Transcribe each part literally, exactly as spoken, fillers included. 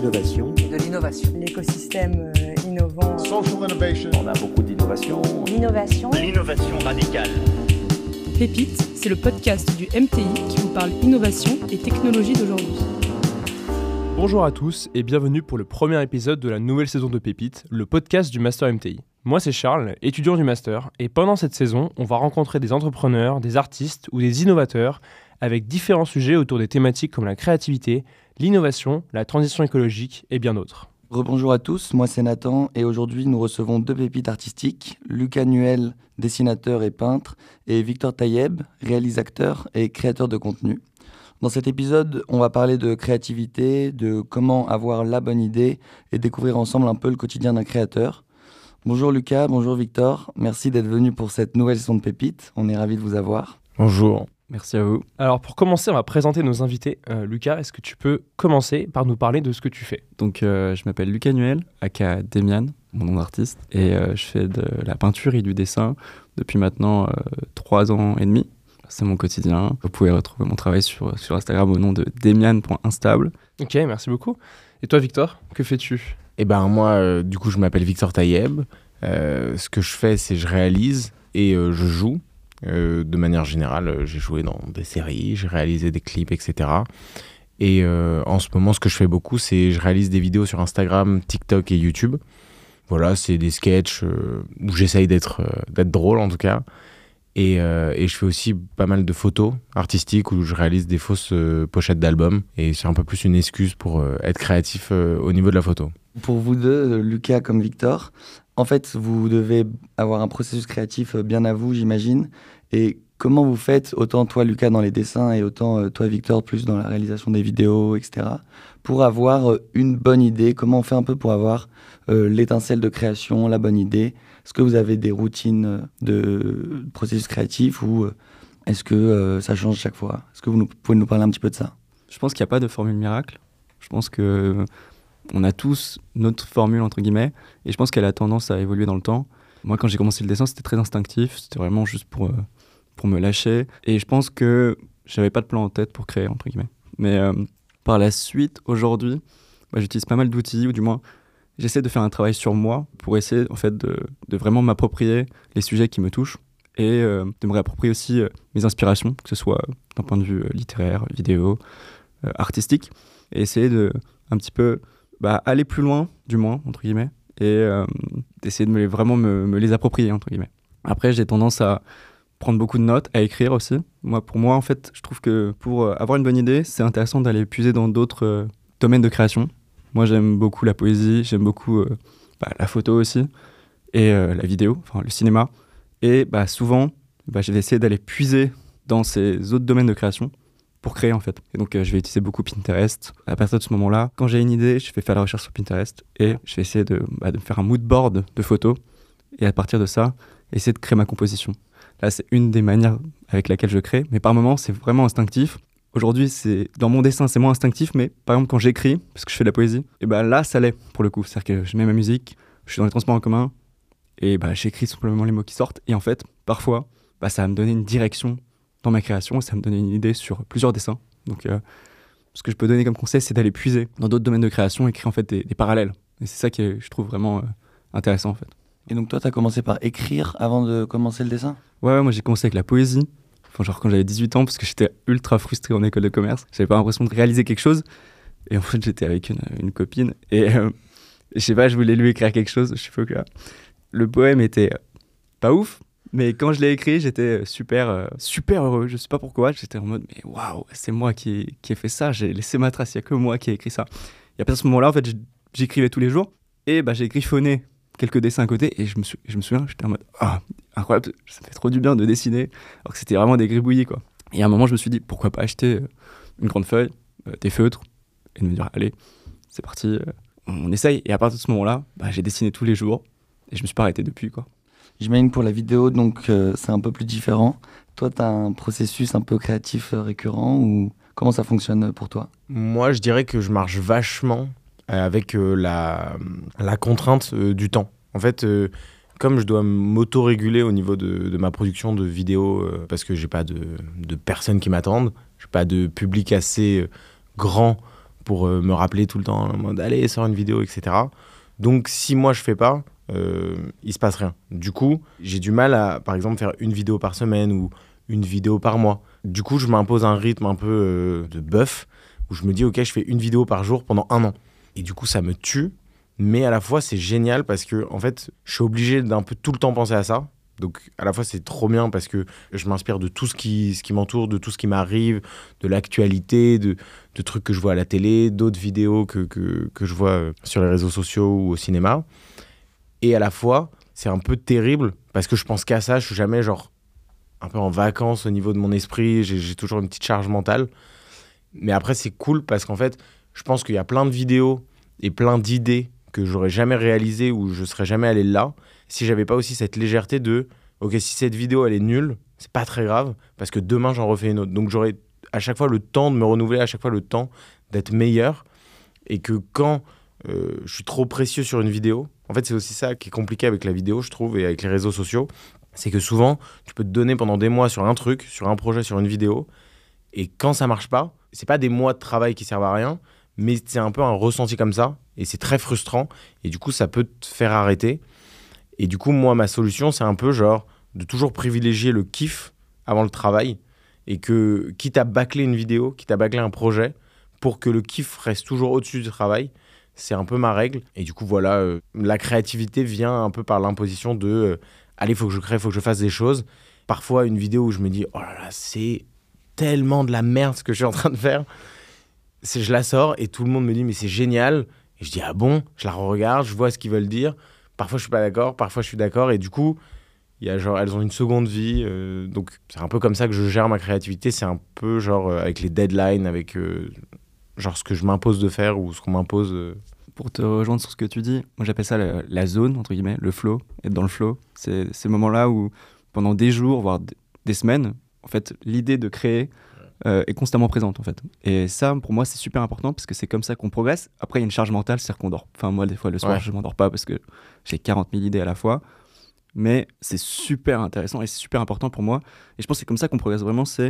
l'innovation. De l'innovation. L'écosystème euh, innovant. Social innovation. On a beaucoup d'innovation. L'innovation. L'innovation radicale. Pépite, c'est le podcast du M T I qui vous parle innovation et technologie d'aujourd'hui. Bonjour à tous et bienvenue pour le premier épisode de la nouvelle saison de Pépite, le podcast du Master M T I. Moi c'est Charles, étudiant du Master, et pendant cette saison, on va rencontrer des entrepreneurs, des artistes ou des innovateurs avec différents sujets autour des thématiques comme la créativité, l'innovation, la transition écologique et bien d'autres. Rebonjour à tous, moi c'est Nathan et aujourd'hui nous recevons deux pépites artistiques, Lucas Nuel, dessinateur et peintre, et Victor Tayeb, réalisateur et créateur de contenu. Dans cet épisode, on va parler de créativité, de comment avoir la bonne idée et découvrir ensemble un peu le quotidien d'un créateur. Bonjour Lucas, bonjour Victor, merci d'être venus pour cette nouvelle saison de Pépites, on est ravis de vous avoir. Bonjour. Merci à vous. Alors pour commencer, on va présenter nos invités. Euh, Lucas, est-ce que tu peux commencer par nous parler de ce que tu fais ? Donc euh, je m'appelle Lucas Nuel, aka Demian, mon nom d'artiste, et euh, je fais de la peinture et du dessin depuis maintenant euh, trois ans et demi. C'est mon quotidien. Vous pouvez retrouver mon travail sur, sur Instagram au nom de demian point instable. Ok, merci beaucoup. Et toi Victor, que fais-tu ? Eh ben moi, euh, du coup, je m'appelle Victor Tayeb. Euh, ce que je fais, c'est je réalise et euh, je joue. Euh, de manière générale, euh, j'ai joué dans des séries, j'ai réalisé des clips, et cetera. Et euh, en ce moment, ce que je fais beaucoup, c'est je réalise des vidéos sur Instagram, TikTok et YouTube. Voilà, c'est des sketchs euh, où j'essaye d'être, euh, d'être drôle en tout cas. Et, euh, et je fais aussi pas mal de photos artistiques où je réalise des fausses euh, pochettes d'albums. Et c'est un peu plus une excuse pour euh, être créatif euh, au niveau de la photo. Pour vous deux, Lucas comme Victor, en fait, vous devez avoir un processus créatif bien à vous, j'imagine. Et comment vous faites, autant toi, Lucas, dans les dessins et autant euh, toi, Victor, plus dans la réalisation des vidéos, et cetera, pour avoir euh, une bonne idée? Comment on fait un peu pour avoir euh, l'étincelle de création, la bonne idée? Est-ce que vous avez des routines de processus créatif ou euh, est-ce que euh, ça change chaque fois? Est-ce que vous nous, pouvez nous parler un petit peu de ça? Je pense qu'il n'y a pas de formule miracle. Je pense que on a tous notre formule, entre guillemets, et je pense qu'elle a tendance à évoluer dans le temps. Moi, quand j'ai commencé le dessin, c'était très instinctif, c'était vraiment juste pour, euh, pour me lâcher, et je pense que j'avais pas de plan en tête pour créer, entre guillemets. Mais euh, par la suite, aujourd'hui, bah, j'utilise pas mal d'outils, ou du moins, j'essaie de faire un travail sur moi pour essayer, en fait, de, de vraiment m'approprier les sujets qui me touchent, et euh, de me réapproprier aussi euh, mes inspirations, que ce soit d'un point de vue euh, littéraire, vidéo, euh, artistique, et essayer de, un petit peu... Bah, aller plus loin, du moins, entre guillemets, et euh, d'essayer de me les, vraiment me, me les approprier, entre guillemets. Après, j'ai tendance à prendre beaucoup de notes, à écrire aussi. Moi, pour moi, en fait, je trouve que pour avoir une bonne idée, c'est intéressant d'aller puiser dans d'autres euh, domaines de création. Moi, j'aime beaucoup la poésie, j'aime beaucoup euh, bah, la photo aussi, et euh, la vidéo, enfin le cinéma. Et bah, souvent, bah, je vais essayer d'aller puiser dans ces autres domaines de création pour créer en fait. Et donc euh, je vais utiliser beaucoup Pinterest. À partir de ce moment-là, quand j'ai une idée, je vais faire la recherche sur Pinterest et je vais essayer de, bah, de faire un mood board de photos et à partir de ça, essayer de créer ma composition. Là, c'est une des manières avec laquelle je crée, mais par moments, c'est vraiment instinctif. Aujourd'hui, c'est, dans mon dessin, c'est moins instinctif, mais par exemple, quand j'écris, parce que je fais de la poésie, et bah, là, ça l'est pour le coup. C'est-à-dire que je mets ma musique, je suis dans les transports en commun et bah, j'écris simplement les mots qui sortent et en fait, parfois, bah, ça va me donner une direction dans ma création, et ça me donne une idée sur plusieurs dessins. Donc, euh, ce que je peux donner comme conseil, c'est d'aller puiser dans d'autres domaines de création et créer en fait des, des parallèles. Et c'est ça que je trouve vraiment euh, intéressant en fait. Et donc toi, tu as commencé par écrire avant de commencer le dessin ? Ouais, ouais, moi j'ai commencé avec la poésie, enfin, genre quand j'avais dix-huit ans, parce que j'étais ultra frustré en école de commerce. J'avais pas l'impression de réaliser quelque chose. Et en fait, j'étais avec une, une copine et euh, je sais pas, je voulais lui écrire quelque chose, je sais pas quoi. Le poème était pas ouf. Mais quand je l'ai écrit, j'étais super, euh, super heureux. Je sais pas pourquoi. J'étais en mode, mais waouh, c'est moi qui, qui ai fait ça. J'ai laissé ma trace. Il y a que moi qui ai écrit ça. Et à partir de ce moment-là, en fait, j'écrivais tous les jours. Et bah, j'ai griffonné quelques dessins à côté. Et je me, suis, je me souviens, j'étais en mode, ah, incroyable. Ça me fait trop du bien de dessiner. Alors que c'était vraiment des gribouillis, quoi. Et à un moment, je me suis dit, pourquoi pas acheter une grande feuille, euh, des feutres, et de me dire, allez, c'est parti, euh, on essaye. Et à partir de ce moment-là, bah, j'ai dessiné tous les jours. Et je me suis pas arrêté depuis, quoi. J'imagine pour la vidéo, donc euh, c'est un peu plus différent. Toi, tu as un processus un peu créatif euh, récurrent ou comment ça fonctionne pour toi ? Moi, je dirais que je marche vachement avec euh, la, la contrainte euh, du temps. En fait, euh, comme je dois m'auto-réguler au niveau de, de ma production de vidéos, euh, parce que j'ai pas de, de personnes qui m'attendent, j'ai pas de public assez euh, grand pour euh, me rappeler tout le temps en mode allez, sors une vidéo, et cetera. Donc si moi je fais pas, euh, il se passe rien. Du coup, j'ai du mal à, par exemple, faire une vidéo par semaine ou une vidéo par mois. Du coup, je m'impose un rythme un peu euh, de bœuf où je me dis ok, je fais une vidéo par jour pendant un an. Et du coup, ça me tue, mais à la fois c'est génial parce que en fait, je suis obligé d'un peu tout le temps penser à ça. Donc à la fois c'est trop bien parce que je m'inspire de tout ce qui, ce qui m'entoure, de tout ce qui m'arrive, de l'actualité, de, de trucs que je vois à la télé, d'autres vidéos que, que, que je vois sur les réseaux sociaux ou au cinéma. Et à la fois c'est un peu terrible parce que je pense qu'à ça, je suis jamais genre un peu en vacances au niveau de mon esprit, j'ai, j'ai toujours une petite charge mentale. Mais après c'est cool parce qu'en fait je pense qu'il y a plein de vidéos et plein d'idées que j'aurais jamais réalisées ou je serais jamais allé là si j'avais pas aussi cette légèreté de ok, si cette vidéo elle est nulle, c'est pas très grave parce que demain j'en refais une autre. Donc j'aurais à chaque fois le temps de me renouveler, à chaque fois le temps d'être meilleur, et que quand euh, je suis trop précieux sur une vidéo, en fait c'est aussi ça qui est compliqué avec la vidéo je trouve et avec les réseaux sociaux, c'est que souvent tu peux te donner pendant des mois sur un truc, sur un projet, sur une vidéo, et quand ça marche pas, c'est pas des mois de travail qui servent à rien, mais c'est un peu un ressenti comme ça et c'est très frustrant et du coup ça peut te faire arrêter. Et du coup, moi, ma solution, c'est un peu genre de toujours privilégier le kiff avant le travail et que, quitte à bâcler une vidéo, quitte à bâcler un projet, pour que le kiff reste toujours au-dessus du travail, c'est un peu ma règle. Et du coup, voilà, euh, la créativité vient un peu par l'imposition de euh, allez, il faut que je crée, il faut que je fasse des choses. Parfois, une vidéo où je me dis oh là là, c'est tellement de la merde ce que je suis en train de faire. C'est, je la sors et tout le monde me dit mais c'est génial. Et je dis ah bon, je la regarde, je vois ce qu'ils veulent dire. Parfois, je suis pas d'accord, parfois, je suis d'accord. Et du coup, y a genre, elles ont une seconde vie. Euh, donc, c'est un peu comme ça que je gère ma créativité. C'est un peu genre euh, avec les deadlines, avec euh, genre ce que je m'impose de faire ou ce qu'on m'impose. Euh. Pour te rejoindre sur ce que tu dis, moi j'appelle ça la, la zone, entre guillemets, le flow, être dans le flow. C'est ces moments-là où, pendant des jours, voire d- des semaines, en fait, l'idée de créer euh, est constamment présente, en fait. Et ça, pour moi, c'est super important parce que c'est comme ça qu'on progresse. Après, il y a une charge mentale, c'est-à-dire qu'on dort. Enfin, moi, des fois, le soir, Ouais. je m'endors pas parce que j'ai quarante mille idées à la fois. Mais c'est super intéressant et c'est super important pour moi. Et je pense que c'est comme ça qu'on progresse vraiment, c'est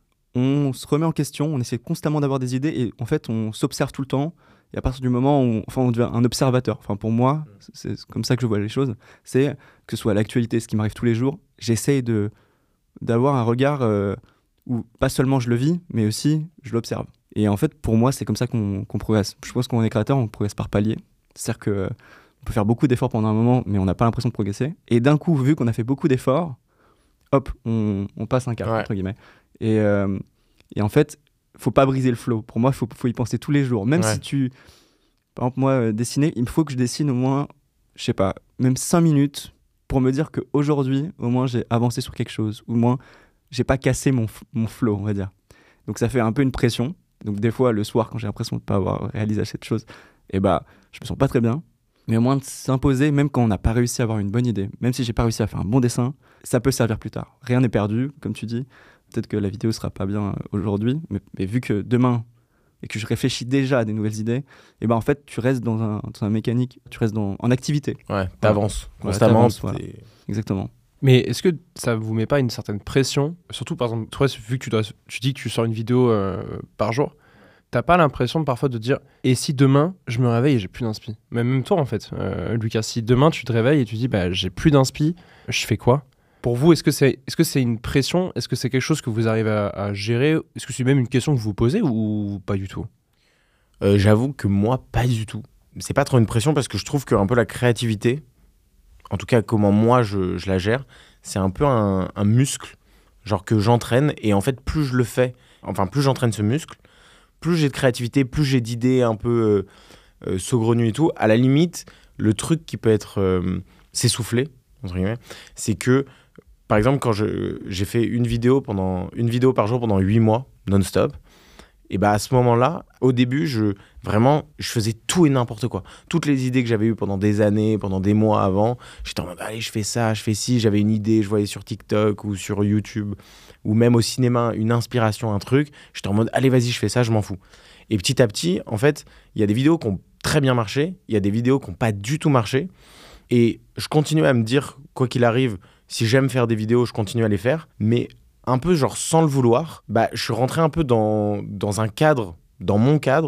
on se remet en question, on essaie constamment d'avoir des idées et en fait, on s'observe tout le temps. Et à partir du moment où enfin, on devient un observateur, enfin, pour moi, c'est comme ça que je vois les choses, c'est que ce soit l'actualité, ce qui m'arrive tous les jours, j'essaye de, d'avoir un regard euh, où pas seulement je le vis, mais aussi je l'observe. Et en fait, pour moi, c'est comme ça qu'on, qu'on progresse. Je pense qu'on est créateur, on progresse par palier. C'est-à-dire qu'on peut faire beaucoup d'efforts pendant un moment, mais on n'a pas l'impression de progresser. Et d'un coup, vu qu'on a fait beaucoup d'efforts, hop, on, on passe un cap, Ouais. entre guillemets. Et, euh, et en fait, faut pas briser le flow. Pour moi, il faut, faut y penser tous les jours. Même Ouais. si tu... Par exemple, moi, euh, dessiner, il me faut que je dessine au moins, je sais pas, même cinq minutes pour me dire qu'aujourd'hui, au moins, j'ai avancé sur quelque chose. Au moins, j'ai pas cassé mon, f- mon flow, on va dire. Donc, ça fait un peu une pression. Donc, des fois, le soir, quand j'ai l'impression de pas avoir réalisé cette chose, eh bah, je me sens pas très bien. Mais au moins, de s'imposer, même quand on n'a pas réussi à avoir une bonne idée, même si j'ai pas réussi à faire un bon dessin, ça peut servir plus tard. Rien n'est perdu, comme tu dis. Peut-être que la vidéo sera pas bien aujourd'hui, mais, mais vu que demain, et que je réfléchis déjà à des nouvelles idées, et ben en fait, tu restes dans un, dans un mécanique, tu restes dans, en activité. Ouais, t'avances Voilà, constamment. t'avances, voilà. t'es- Exactement. Mais est-ce que ça vous met pas une certaine pression? Surtout, par exemple, toi, vu que tu, dois, tu dis que tu sors une vidéo euh, par jour, t'as pas l'impression parfois de te dire et si demain, je me réveille et j'ai plus d'inspi? Mais même toi, en fait, euh, Lucas, si demain, tu te réveilles et tu dis bah, j'ai plus d'inspi, je fais quoi? Pour vous, est-ce que c'est est-ce que c'est une pression? Est-ce que c'est quelque chose que vous arrivez à, à gérer? Est-ce que c'est même une question que vous vous posez ou pas du tout? Euh, j'avoue que moi, pas du tout. C'est pas trop une pression parce que je trouve que un peu la créativité, en tout cas comment moi je, je la gère, c'est un peu un, un muscle, genre que j'entraîne. Et en fait, plus je le fais, enfin plus j'entraîne ce muscle, plus j'ai de créativité, plus j'ai d'idées un peu euh, euh, saugrenues et tout. À la limite, le truc qui peut être euh, s'essouffler, entre guillemets, c'est que, par exemple, quand je, j'ai fait une vidéo, pendant, une vidéo par jour pendant huit mois, non-stop, et bah à ce moment-là, au début, je, vraiment, je faisais tout et n'importe quoi. Toutes les idées que j'avais eues pendant des années, pendant des mois avant, j'étais en mode, allez, je fais ça, je fais ci, j'avais une idée, je voyais sur TikTok ou sur YouTube, ou même au cinéma, une inspiration, un truc, j'étais en mode, allez, vas-y, je fais ça, je m'en fous. Et petit à petit, en fait, il y a des vidéos qui ont très bien marché, il y a des vidéos qui n'ont pas du tout marché, et je continue à me dire, quoi qu'il arrive, si j'aime faire des vidéos, je continue à les faire, mais un peu genre sans le vouloir, bah, je suis rentré un peu dans, dans un cadre, dans mon cadre,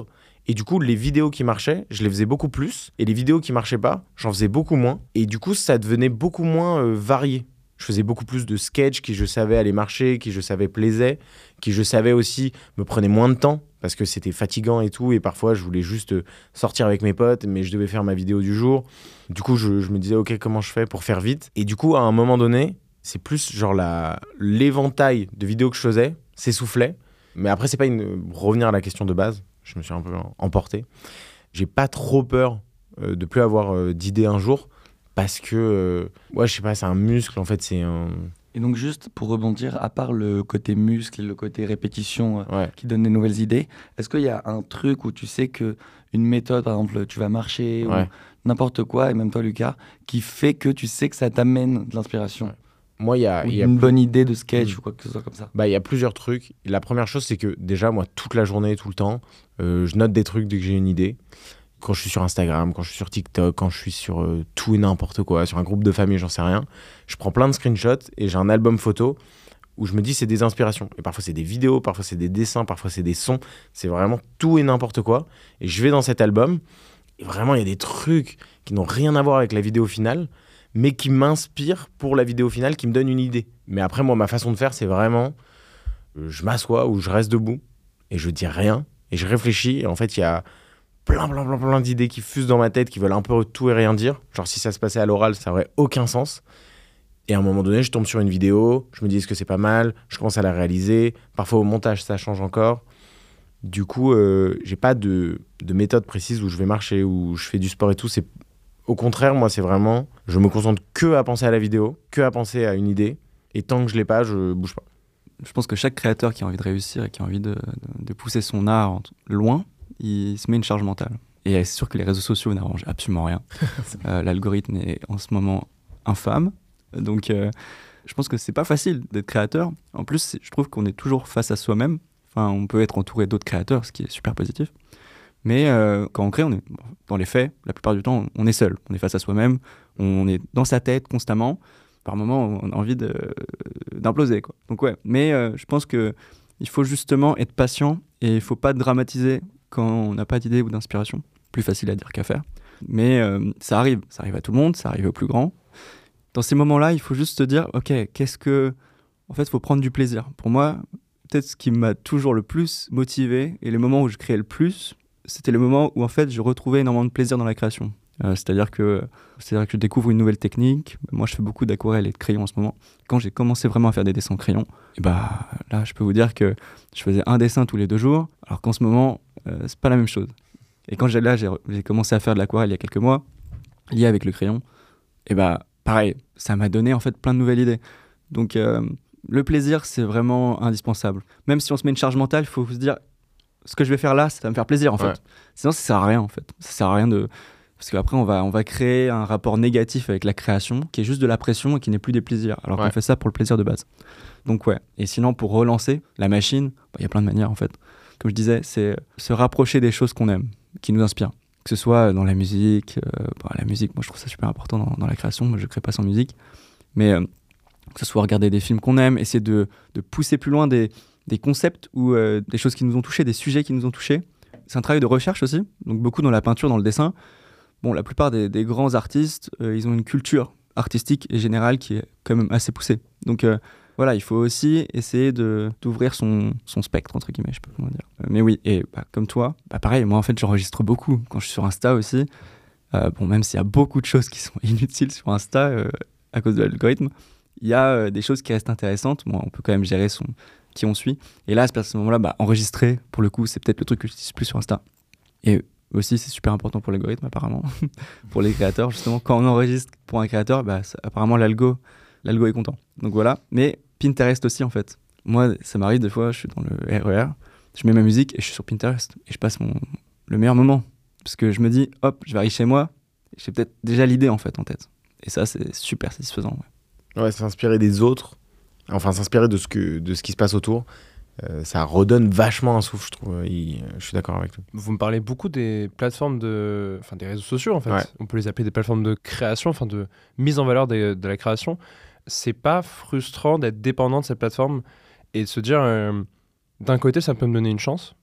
Et du coup, les vidéos qui marchaient, je les faisais beaucoup plus. Et les vidéos qui marchaient pas, j'en faisais beaucoup moins. Et du coup, ça devenait beaucoup moins euh, varié. Je faisais beaucoup plus de sketchs qui, je savais, allaient marcher, qui, je savais, plaisaient, qui, je savais aussi, me prenaient moins de temps parce que c'était fatigant et tout. Et parfois, je voulais juste sortir avec mes potes, mais je devais faire ma vidéo du jour. Du coup, je, je me disais, OK, comment je fais pour faire vite ? Et du coup, à un moment donné, c'est plus genre la, l'éventail de vidéos que je faisais s'essoufflait. Mais après, c'est pas une... revenir à la question de base. Je me suis un peu emporté. J'ai pas trop peur euh, de plus avoir euh, d'idées un jour parce que, euh, ouais, je sais pas, c'est un muscle, en fait, c'est un... Et donc juste pour rebondir, à part le côté muscle et le côté répétition euh, Ouais. qui donne des nouvelles idées, est-ce qu'il y a un truc où tu sais que une méthode, par exemple, tu vas marcher Ouais. ou n'importe quoi, et même toi, Lucas, qui fait que tu sais que ça t'amène de l'inspiration Ouais. Moi, il y a... ou y a une plus- bonne idée de sketch Mm. ou quoi que ce soit comme ça. Bah, il y a plusieurs trucs. La première chose, c'est que déjà, moi, toute la journée, tout le temps, euh, je note des trucs dès que j'ai une idée. Quand je suis sur Instagram, quand je suis sur TikTok, quand je suis sur euh, tout et n'importe quoi, sur un groupe de famille, j'en sais rien. Je prends plein de screenshots et j'ai un album photo où je me dis c'est des inspirations. Et parfois, c'est des vidéos, parfois, c'est des dessins, parfois, c'est des sons. C'est vraiment tout et n'importe quoi. Et je vais dans cet album et vraiment, il y a des trucs qui n'ont rien à voir avec la vidéo finale, mais qui m'inspirent pour la vidéo finale, qui me donnent une idée. Mais après, moi, ma façon de faire, c'est vraiment... euh, je m'assois ou je reste debout et je dis rien et je réfléchis. Et en fait, il y a plein, plein, plein, plein d'idées qui fusent dans ma tête, qui veulent un peu tout et rien dire. Genre, si ça se passait à l'oral, ça aurait aucun sens. Et à un moment donné, je tombe sur une vidéo, je me dis, est-ce que c'est pas mal ? Je commence à la réaliser. Parfois, au montage, ça change encore. Du coup, euh, j'ai pas de, de méthode précise où je vais marcher, où je fais du sport et tout. C'est... Au contraire, moi, c'est vraiment... Je me concentre que à penser à la vidéo, que à penser à une idée. Et tant que je l'ai pas, je bouge pas. Je pense que chaque créateur qui a envie de réussir et qui a envie de, de, de pousser son art en- loin, il se met une charge mentale. Et c'est sûr que les réseaux sociaux n'arrangent absolument rien. Euh, l'algorithme est en ce moment infâme. Donc, euh, je pense que c'est pas facile d'être créateur. En plus, c'est- je trouve qu'on est toujours face à soi-même. Enfin, on peut être entouré d'autres créateurs, ce qui est super positif. Mais euh, quand on crée, on est, dans les faits, la plupart du temps, on est seul. On est face à soi-même. On est dans sa tête constamment. Par moments, on a envie de, d'imploser, quoi. Donc ouais, mais euh, je pense que il faut justement être patient et il faut pas dramatiser quand on n'a pas d'idée ou d'inspiration. Plus facile à dire qu'à faire. Mais euh, ça arrive, ça arrive à tout le monde, ça arrive aux plus grands. Dans ces moments-là, il faut juste se dire, ok, qu'est-ce que... En fait, il faut prendre du plaisir. Pour moi, peut-être ce qui m'a toujours le plus motivé et les moments où je créais le plus, c'était le moment où en fait, je retrouvais énormément de plaisir dans la création. Euh, c'est-à-dire que, c'est-à-dire que je découvre une nouvelle technique. Moi, je fais beaucoup d'aquarelle et de crayon en ce moment. Quand j'ai commencé vraiment à faire des dessins en crayon, et bah, là, je peux vous dire que je faisais un dessin tous les deux jours, alors qu'en ce moment, euh, c'est pas la même chose. Et quand j'ai, là, j'ai, j'ai commencé à faire de l'aquarelle il y a quelques mois, lié avec le crayon, et bah, pareil, ça m'a donné en fait plein de nouvelles idées. Donc, euh, le plaisir, c'est vraiment indispensable. Même si on se met une charge mentale, il faut se dire, ce que je vais faire là, ça va me faire plaisir en fait. Ouais. Sinon, ça sert à rien en fait. Ça sert à rien de... Parce qu'après, on va, on va créer un rapport négatif avec la création qui est juste de la pression et qui n'est plus des plaisirs. Alors Ouais. qu'on fait ça pour le plaisir de base. Donc ouais. Et sinon, pour relancer la machine, il y a plein de manières en fait. Comme je disais, c'est se rapprocher des choses qu'on aime, qui nous inspirent. Que ce soit dans la musique. Euh, bah, la musique, moi je trouve ça super important dans, dans la création. Moi je ne crée pas sans musique. Mais euh, que ce soit regarder des films qu'on aime, essayer de, de pousser plus loin des, des concepts ou euh, des choses qui nous ont touchés, des sujets qui nous ont touchés. C'est un travail de recherche aussi. Donc beaucoup dans la peinture, dans le dessin. Bon, la plupart des, des grands artistes, euh, ils ont une culture artistique et générale qui est quand même assez poussée. Donc euh, voilà, il faut aussi essayer de, d'ouvrir son, son spectre, entre guillemets, je sais pas comment dire. Euh, mais oui, et bah, comme toi, bah, pareil, moi en fait j'enregistre beaucoup quand je suis sur Insta aussi. Euh, bon, même s'il y a beaucoup de choses qui sont inutiles sur Insta euh, à cause de l'algorithme, il y a euh, des choses qui restent intéressantes. Bon, on peut quand même gérer son, qui on suit. Et là, à ce moment-là, bah, enregistrer, pour le coup, c'est peut-être le truc que je n'utilise plus sur Insta. Et aussi, c'est super important pour l'algorithme, apparemment, pour les créateurs. Justement, quand on enregistre pour un créateur, bah, ça, apparemment, l'algo, l'algo est content. Donc voilà. Mais Pinterest aussi, en fait. Moi, ça m'arrive des fois, je suis dans le R E R, je mets ma musique et je suis sur Pinterest. Et je passe mon, le meilleur moment. Parce que je me dis, hop, je vais arriver chez moi. J'ai peut-être déjà l'idée, en fait, en tête. Et ça, c'est super satisfaisant. Ouais, Ouais, s'inspirer des autres, enfin s'inspirer de ce, que, de ce qui se passe autour, euh, ça redonne vachement un souffle, je trouve. Il, je suis d'accord avec toi. Vous me parlez beaucoup des plateformes de... Enfin, des réseaux sociaux, en fait. Ouais. On peut les appeler des plateformes de création, enfin, de mise en valeur des- de la création. C'est pas frustrant d'être dépendant de cette plateforme et de se dire, euh, d'un côté, ça peut me donner une chance,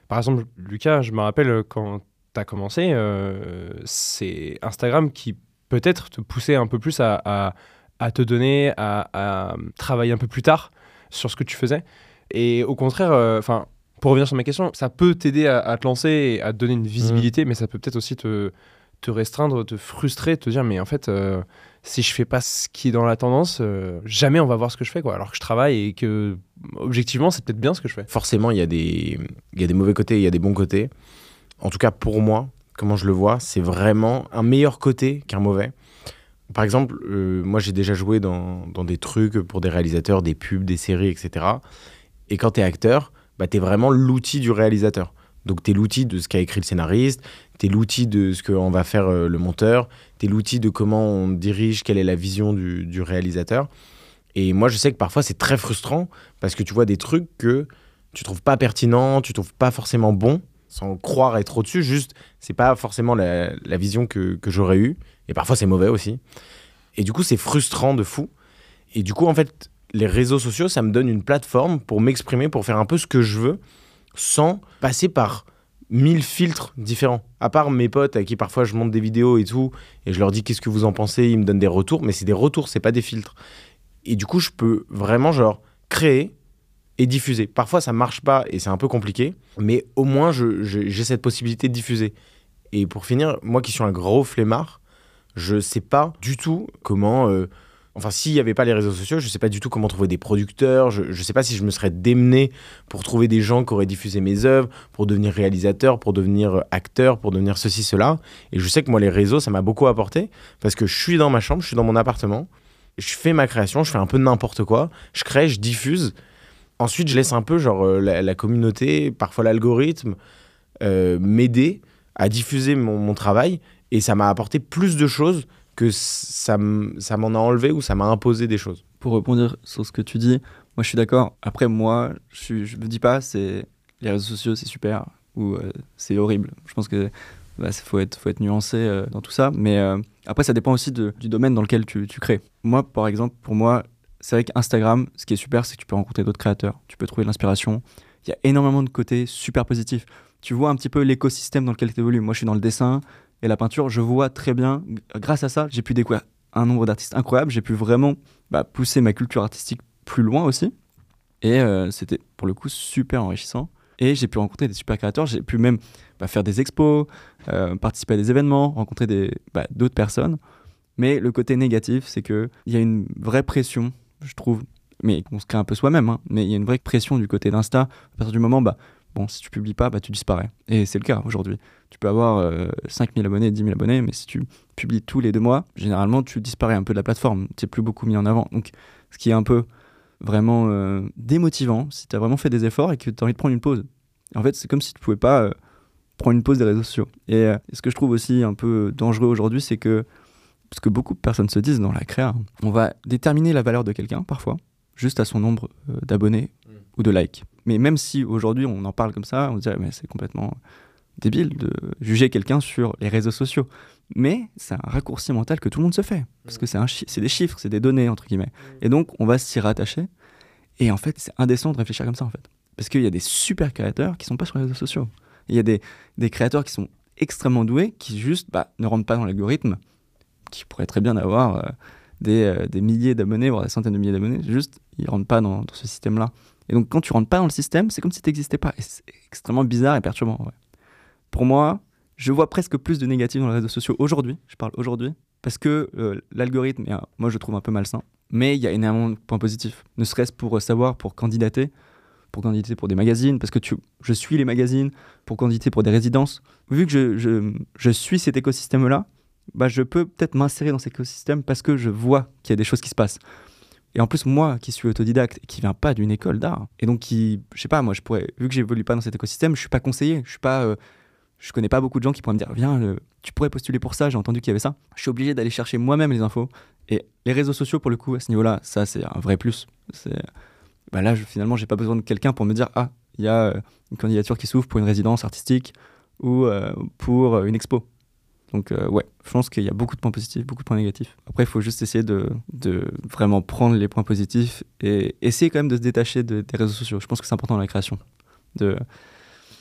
Par exemple, Lucas, je me rappelle quand tu as commencé, euh, c'est Instagram qui peut-être te poussait un peu plus à, à, à te donner, à, à travailler un peu plus tard sur ce que tu faisais. Et au contraire, enfin, euh, pour revenir sur ma question, ça peut t'aider à, à te lancer et à te donner une visibilité, mmh. mais ça peut peut-être aussi te, te restreindre, te frustrer, te dire, mais en fait, euh, si je fais pas ce qui est dans la tendance, euh, jamais on va voir ce que je fais, quoi. Alors que je travaille et que, objectivement, c'est peut-être bien ce que je fais. Forcément, il y a des, il y a des mauvais côtés, il y a des bons côtés. En tout cas, pour moi, comment je le vois, c'est vraiment un meilleur côté qu'un mauvais. Par exemple, euh, moi, j'ai déjà joué dans, dans des trucs pour des réalisateurs, des pubs, des séries, et cetera. Et quand t'es acteur, bah, t'es vraiment l'outil du réalisateur. Donc, t'es l'outil de ce qu'a écrit le scénariste, t'es l'outil de ce qu'en va faire euh, le monteur, t'es l'outil de comment on dirige, quelle est la vision du, du réalisateur. Et moi, je sais que parfois, c'est très frustrant parce que tu vois des trucs que tu trouves pas pertinents, tu trouves pas forcément bons, sans croire être au-dessus, juste, c'est pas forcément la, la vision que, que j'aurais eue. Et parfois, c'est mauvais aussi. Et du coup, c'est frustrant de fou. Et du coup, en fait, les réseaux sociaux, ça me donne une plateforme pour m'exprimer, pour faire un peu ce que je veux, sans passer par mille filtres différents. À part mes potes à qui parfois je monte des vidéos et tout, et je leur dis qu'est-ce que vous en pensez, ils me donnent des retours, mais c'est des retours, c'est pas des filtres. Et du coup, je peux vraiment genre créer et diffuser. Parfois, ça marche pas et c'est un peu compliqué, mais au moins, je, je, j'ai cette possibilité de diffuser. Et pour finir, moi qui suis un gros flemmard, je sais pas du tout comment... Euh, enfin, s'il n'y avait pas les réseaux sociaux, je sais pas du tout comment trouver des producteurs, je, je sais pas si je me serais démené pour trouver des gens qui auraient diffusé mes œuvres, pour devenir réalisateur, pour devenir acteur, pour devenir ceci, cela. Et je sais que moi, les réseaux, ça m'a beaucoup apporté, parce que je suis dans ma chambre, je suis dans mon appartement, je fais ma création, je fais un peu n'importe quoi, je crée, je diffuse. Ensuite, je laisse un peu genre, euh, la, la communauté, parfois l'algorithme, euh, m'aider à diffuser mon, mon travail. Et ça m'a apporté plus de choses que ça, m- ça m'en a enlevé ou ça m'a imposé des choses. Pour rebondir sur ce que tu dis, moi je suis d'accord. Après, moi, je ne me dis pas c'est les réseaux sociaux, c'est super ou euh, c'est horrible. Je pense que bah, faut être, faut être nuancé euh, dans tout ça. Mais euh, après, ça dépend aussi de, du domaine dans lequel tu, tu crées. Moi, par exemple, pour moi, c'est vrai qu'Instagram, ce qui est super, c'est que tu peux rencontrer d'autres créateurs, tu peux trouver de l'inspiration. Il y a énormément de côtés super positifs. Tu vois un petit peu l'écosystème dans lequel tu évolues. Moi, je suis dans le dessin et la peinture, je vois très bien. Grâce à ça, j'ai pu découvrir un nombre d'artistes incroyables. J'ai pu vraiment bah, pousser ma culture artistique plus loin aussi. Et euh, c'était pour le coup super enrichissant. Et j'ai pu rencontrer des super créateurs. J'ai pu même bah, faire des expos, euh, participer à des événements, rencontrer des, bah, d'autres personnes. Mais le côté négatif, c'est qu'il y a une vraie pression, je trouve, mais on se crée un peu soi-même, hein, mais il y a une vraie pression du côté d'Insta. À partir du moment, bah, bon, si tu publies pas, bah, tu disparais. Et c'est le cas aujourd'hui. Tu peux avoir euh, cinq mille abonnés, dix mille abonnés, mais si tu publies tous les deux mois, généralement, tu disparais un peu de la plateforme. Tu n'es plus beaucoup mis en avant. Donc, ce qui est un peu vraiment euh, démotivant, si tu as vraiment fait des efforts et que tu as envie de prendre une pause. En fait, c'est comme si tu ne pouvais pas euh, prendre une pause des réseaux sociaux. Et, euh, et ce que je trouve aussi un peu dangereux aujourd'hui, c'est que, parce que beaucoup de personnes se disent dans la créa, on va déterminer la valeur de quelqu'un, parfois, juste à son nombre euh, d'abonnés mmh. ou de likes. Mais même si aujourd'hui on en parle comme ça, on se dirait mais c'est complètement débile de juger quelqu'un sur les réseaux sociaux. Mais c'est un raccourci mental que tout le monde se fait. Parce que c'est, un chi- c'est des chiffres, c'est des données, entre guillemets. Et donc on va s'y rattacher. Et en fait, c'est indécent de réfléchir comme ça, en fait. Parce qu'il y a des super créateurs qui sont pas sur les réseaux sociaux. Il y a des, des créateurs qui sont extrêmement doués, qui juste bah, ne rentrent pas dans l'algorithme, qui pourraient très bien avoir euh, des, euh, des milliers d'abonnés, voire des centaines de milliers d'abonnés. Juste, ils rentrent pas dans, dans ce système-là. Et donc, quand tu rentres pas dans le système, c'est comme si tu n'existais pas. Et c'est extrêmement bizarre et perturbant. Ouais. Pour moi, je vois presque plus de négatifs dans les réseaux sociaux aujourd'hui. Je parle aujourd'hui. Parce que euh, l'algorithme, est, moi, je le trouve un peu malsain. Mais il y a énormément de points positifs. Ne serait-ce pour savoir, pour candidater, pour candidater pour des magazines, parce que tu, je suis les magazines, pour candidater pour des résidences. Vu que je, je, je suis cet écosystème-là, bah, je peux peut-être m'insérer dans cet écosystème parce que je vois qu'il y a des choses qui se passent. Et en plus, moi, qui suis autodidacte et qui viens pas d'une école d'art, et donc qui, je sais pas, moi, je pourrais, vu que j'évolue pas dans cet écosystème, je suis pas conseiller, je suis pas, euh, je connais pas beaucoup de gens qui pourraient me dire, viens, le, tu pourrais postuler pour ça, j'ai entendu qu'il y avait ça. Je suis obligé d'aller chercher moi-même les infos. Et les réseaux sociaux, pour le coup, à ce niveau-là, ça, c'est un vrai plus. C'est, bah là, je, finalement, j'ai pas besoin de quelqu'un pour me dire, ah, il y a euh, une candidature qui s'ouvre pour une résidence artistique ou euh, pour euh, une expo. Donc euh, ouais, je pense qu'il y a beaucoup de points positifs, beaucoup de points négatifs. Après, il faut juste essayer de, de vraiment prendre les points positifs et essayer quand même de se détacher de, des réseaux sociaux. Je pense que c'est important dans la création. De,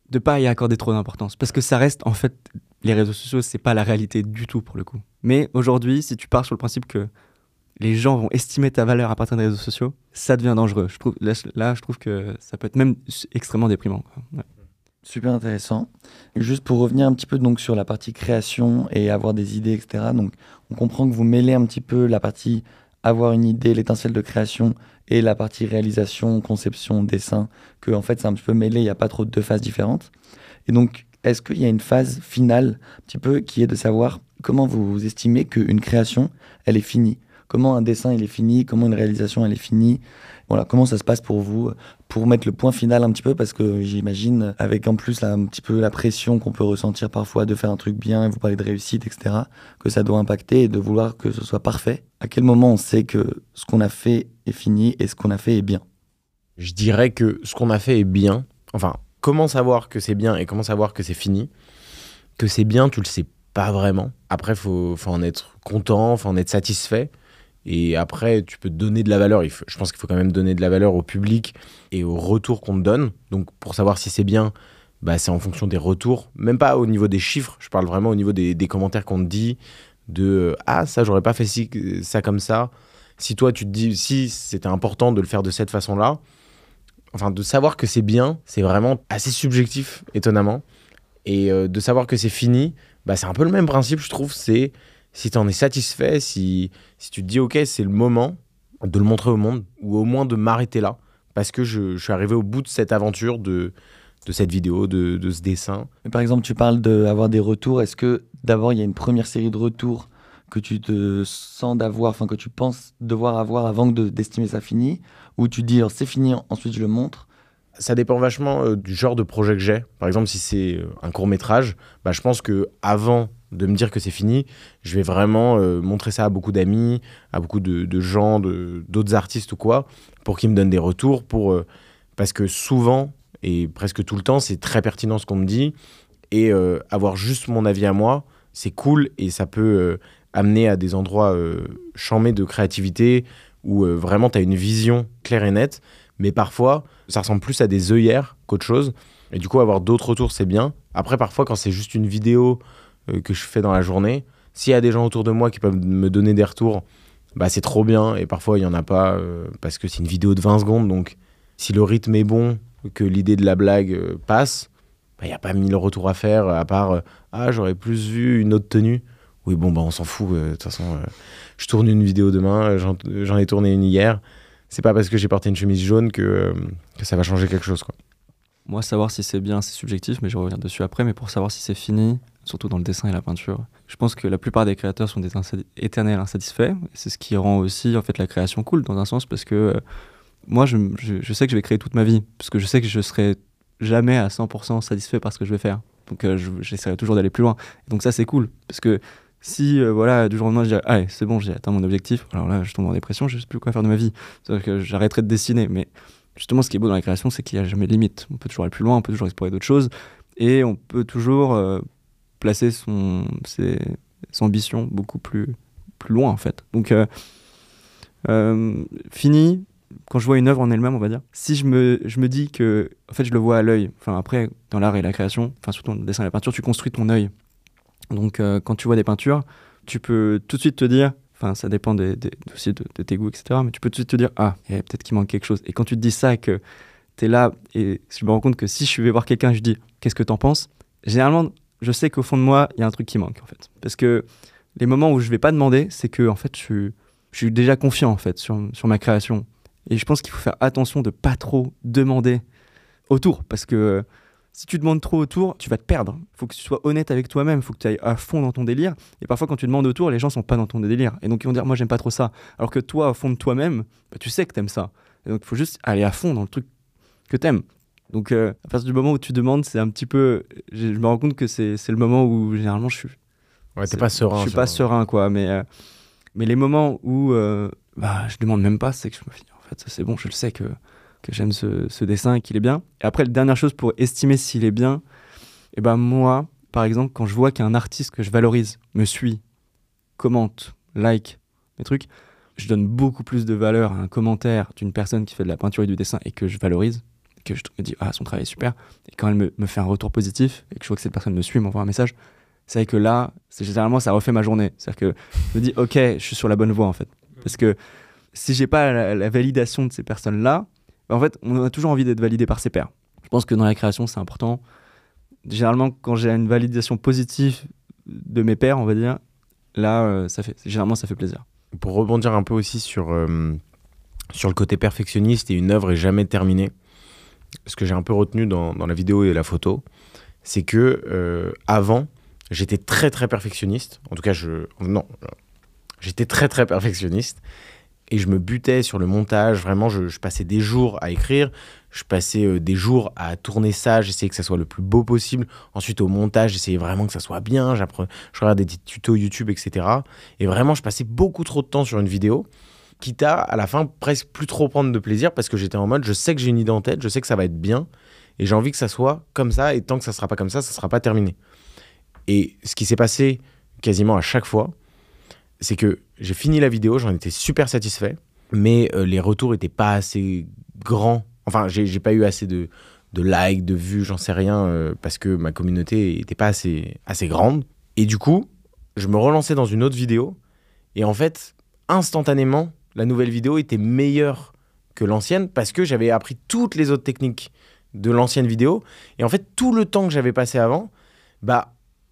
de pas y accorder trop d'importance. Parce que ça reste, en fait, les réseaux sociaux, c'est pas la réalité du tout pour le coup. Mais aujourd'hui, si tu pars sur le principe que les gens vont estimer ta valeur à partir des réseaux sociaux, ça devient dangereux. Je trouve, là, là, je trouve que ça peut être même extrêmement déprimant, quoi. Ouais. Super intéressant. Juste pour revenir un petit peu donc sur la partie création et avoir des idées, et cetera. Donc, on comprend que vous mêlez un petit peu la partie avoir une idée, l'étincelle de création et la partie réalisation, conception, dessin, que en fait c'est un petit peu mêlé, il n'y a pas trop de deux phases différentes. Et donc, est-ce qu'il y a une phase finale, un petit peu, qui est de savoir comment vous estimez qu'une création, elle est finie? Comment un dessin, il est fini? Comment une réalisation, elle est finie? Voilà, comment ça se passe pour vous, pour mettre le point final un petit peu, parce que j'imagine, avec en plus là, un petit peu la pression qu'on peut ressentir parfois de faire un truc bien, et vous parlez de réussite, et cetera, que ça doit impacter et de vouloir que ce soit parfait. À quel moment on sait que ce qu'on a fait est fini et ce qu'on a fait est bien? Je dirais que ce qu'on a fait est bien. Enfin, comment savoir que c'est bien et comment savoir que c'est fini? Que c'est bien, tu le sais pas vraiment. Après, faut, faut en être content, faut en être satisfait. Et après, tu peux te donner de la valeur. Il faut, je pense qu'il faut quand même donner de la valeur au public et au retour qu'on te donne. Donc, pour savoir si c'est bien, bah, c'est en fonction des retours. Même pas au niveau des chiffres. Je parle vraiment au niveau des, des commentaires qu'on te dit. De euh, « Ah, ça, j'aurais pas fait si, ça comme ça. » Si toi, tu te dis « Si, c'était important de le faire de cette façon-là. » Enfin, de savoir que c'est bien, c'est vraiment assez subjectif, étonnamment. Et euh, de savoir que c'est fini, bah, c'est un peu le même principe, je trouve. C'est si tu en es satisfait, si, si tu te dis « Ok, c'est le moment de le montrer au monde. » Ou au moins de m'arrêter là. Parce que je, je suis arrivé au bout de cette aventure, de, de cette vidéo, de, de ce dessin. Mais par exemple, tu parles d'avoir des retours. Est-ce que d'abord, il y a une première série de retours que tu te sens d'avoir, enfin que tu penses devoir avoir avant de, d'estimer ça fini, ou tu dis c'est fini, ensuite je le montre? Ça dépend vachement euh, du genre de projet que j'ai. Par exemple, si c'est un court-métrage, bah, je pense qu'avant de me dire que c'est fini, je vais vraiment euh, montrer ça à beaucoup d'amis, à beaucoup de, de gens, de, d'autres artistes ou quoi, pour qu'ils me donnent des retours, pour, euh, parce que souvent, et presque tout le temps, c'est très pertinent ce qu'on me dit, et euh, avoir juste mon avis à moi, c'est cool, et ça peut euh, amener à des endroits euh, chamés de créativité, où euh, vraiment tu as une vision claire et nette, mais parfois, ça ressemble plus à des œillères qu'autre chose, et du coup, avoir d'autres retours, c'est bien. Après, parfois, quand c'est juste une vidéo euh, que je fais dans la journée, s'il y a des gens autour de moi qui peuvent me donner des retours, bah, c'est trop bien, et parfois, il n'y en a pas, euh, parce que c'est une vidéo de vingt secondes, donc si le rythme est bon, que l'idée de la blague euh, passe, il bah, n'y a pas mille retours à faire, à part euh, « Ah, j'aurais plus vu une autre tenue ». Oui, bon, bah, on s'en fout. De euh, toute façon, euh, je tourne une vidéo demain, j'en, j'en ai tourné une hier. C'est pas parce que j'ai porté une chemise jaune que, euh, que ça va changer quelque chose, quoi. Moi, savoir si c'est bien, c'est subjectif, mais je vais revenir dessus après. Mais pour savoir si c'est fini, surtout dans le dessin et la peinture, je pense que la plupart des créateurs sont des insadi- éternels insatisfaits. C'est ce qui rend aussi en fait, la création cool, dans un sens, parce que euh, moi, je, je, je sais que je vais créer toute ma vie, parce que je sais que je serai jamais à cent pour cent satisfait par ce que je vais faire. Donc, euh, je, j'essaierai toujours d'aller plus loin. Et donc ça, c'est cool, parce que si, euh, voilà, du jour au lendemain, je dirais « Allez, c'est bon, j'ai atteint mon objectif », alors là, je tombe en dépression, je ne sais plus quoi faire de ma vie. C'est-à-dire que j'arrêterai de dessiner. Mais justement, ce qui est beau dans la création, c'est qu'il n'y a jamais de limite. On peut toujours aller plus loin, on peut toujours explorer d'autres choses, et on peut toujours euh, placer son, ses, ses ambitions beaucoup plus, plus loin, en fait. Donc, euh, euh, fini, quand je vois une œuvre en elle-même, on va dire, si je me, je me dis que, en fait, je le vois à l'œil, enfin, après, dans l'art et la création, enfin, surtout dans le dessin et la peinture, tu construis ton œil. Donc, euh, quand tu vois des peintures, tu peux tout de suite te dire, enfin, ça dépend des, des, aussi de, de tes goûts, et cetera, mais tu peux tout de suite te dire, ah, eh, peut-être qu'il manque quelque chose. Et quand tu te dis ça, que t'es là, et je me rends compte que si je vais voir quelqu'un, je dis, qu'est-ce que t'en penses? Généralement, je sais qu'au fond de moi, il y a un truc qui manque, en fait. Parce que les moments où je vais pas demander, c'est que, en fait, je suis, je suis déjà confiant, en fait, sur, sur ma création. Et je pense qu'il faut faire attention de pas trop demander autour, parce que si tu demandes trop autour, tu vas te perdre. Il faut que tu sois honnête avec toi-même, il faut que tu ailles à fond dans ton délire. Et parfois, quand tu demandes autour, les gens sont pas dans ton délire. Et donc, ils vont dire, moi, j'aime pas trop ça. Alors que toi, au fond de toi-même, bah, tu sais que t'aimes ça. Et donc, il faut juste aller à fond dans le truc que t'aimes. Donc, euh, à partir du moment où tu demandes, c'est un petit peu... Je me rends compte que c'est, c'est le moment où, généralement, je suis... Ouais, t'es pas serein. Je suis pas serein, quoi. Mais, euh, mais les moments où euh, bah, je demande même pas, c'est que je me dis, en fait, ça, c'est bon, je le sais que... que j'aime ce, ce dessin et qu'il est bien. Et après, la dernière chose pour estimer s'il est bien, et ben moi, par exemple, quand je vois qu'un artiste que je valorise me suit, commente, like mes trucs, je donne beaucoup plus de valeur à un commentaire d'une personne qui fait de la peinture et du dessin et que je valorise que je me dis ah son travail est super, et quand elle me, me fait un retour positif et que je vois que cette personne me suit, m'envoie un message, c'est vrai que là c'est, généralement ça refait ma journée, c'est-à-dire que je me dis ok je suis sur la bonne voie en fait, parce que si j'ai pas la, la validation de ces personnes là, en fait on a toujours envie d'être validé par ses pairs. Je pense que dans la création c'est important, généralement quand j'ai une validation positive de mes pairs on va dire, là euh, ça fait, généralement ça fait plaisir. Pour rebondir un peu aussi sur, euh, sur le côté perfectionniste et une œuvre est jamais terminée, ce que j'ai un peu retenu dans, dans la vidéo et la photo, c'est que euh, avant, j'étais très très perfectionniste. En tout cas, je non, j'étais très très perfectionniste et je me butais sur le montage. Vraiment, je, je passais des jours à écrire, je passais euh, des jours à tourner ça, j'essayais que ça soit le plus beau possible. Ensuite, au montage, j'essayais vraiment que ça soit bien. J'appre... Je regardais des tutos YouTube, et cetera. Et vraiment, je passais beaucoup trop de temps sur une vidéo, quitte à, à la fin, presque plus trop prendre de plaisir parce que j'étais en mode, je sais que j'ai une idée en tête, je sais que ça va être bien et j'ai envie que ça soit comme ça. Et tant que ça ne sera pas comme ça, ça ne sera pas terminé. Et ce qui s'est passé quasiment à chaque fois, c'est que j'ai fini la vidéo, j'en étais super satisfait, mais euh, les retours n'étaient pas assez grands. Enfin, j'ai, j'ai pas eu assez de, de likes, de vues, j'en sais rien, euh, parce que ma communauté n'était pas assez, assez grande. Et du coup, je me relançais dans une autre vidéo, et en fait, instantanément, la nouvelle vidéo était meilleure que l'ancienne, parce que j'avais appris toutes les autres techniques de l'ancienne vidéo. Et en fait, tout le temps que j'avais passé avant, bah,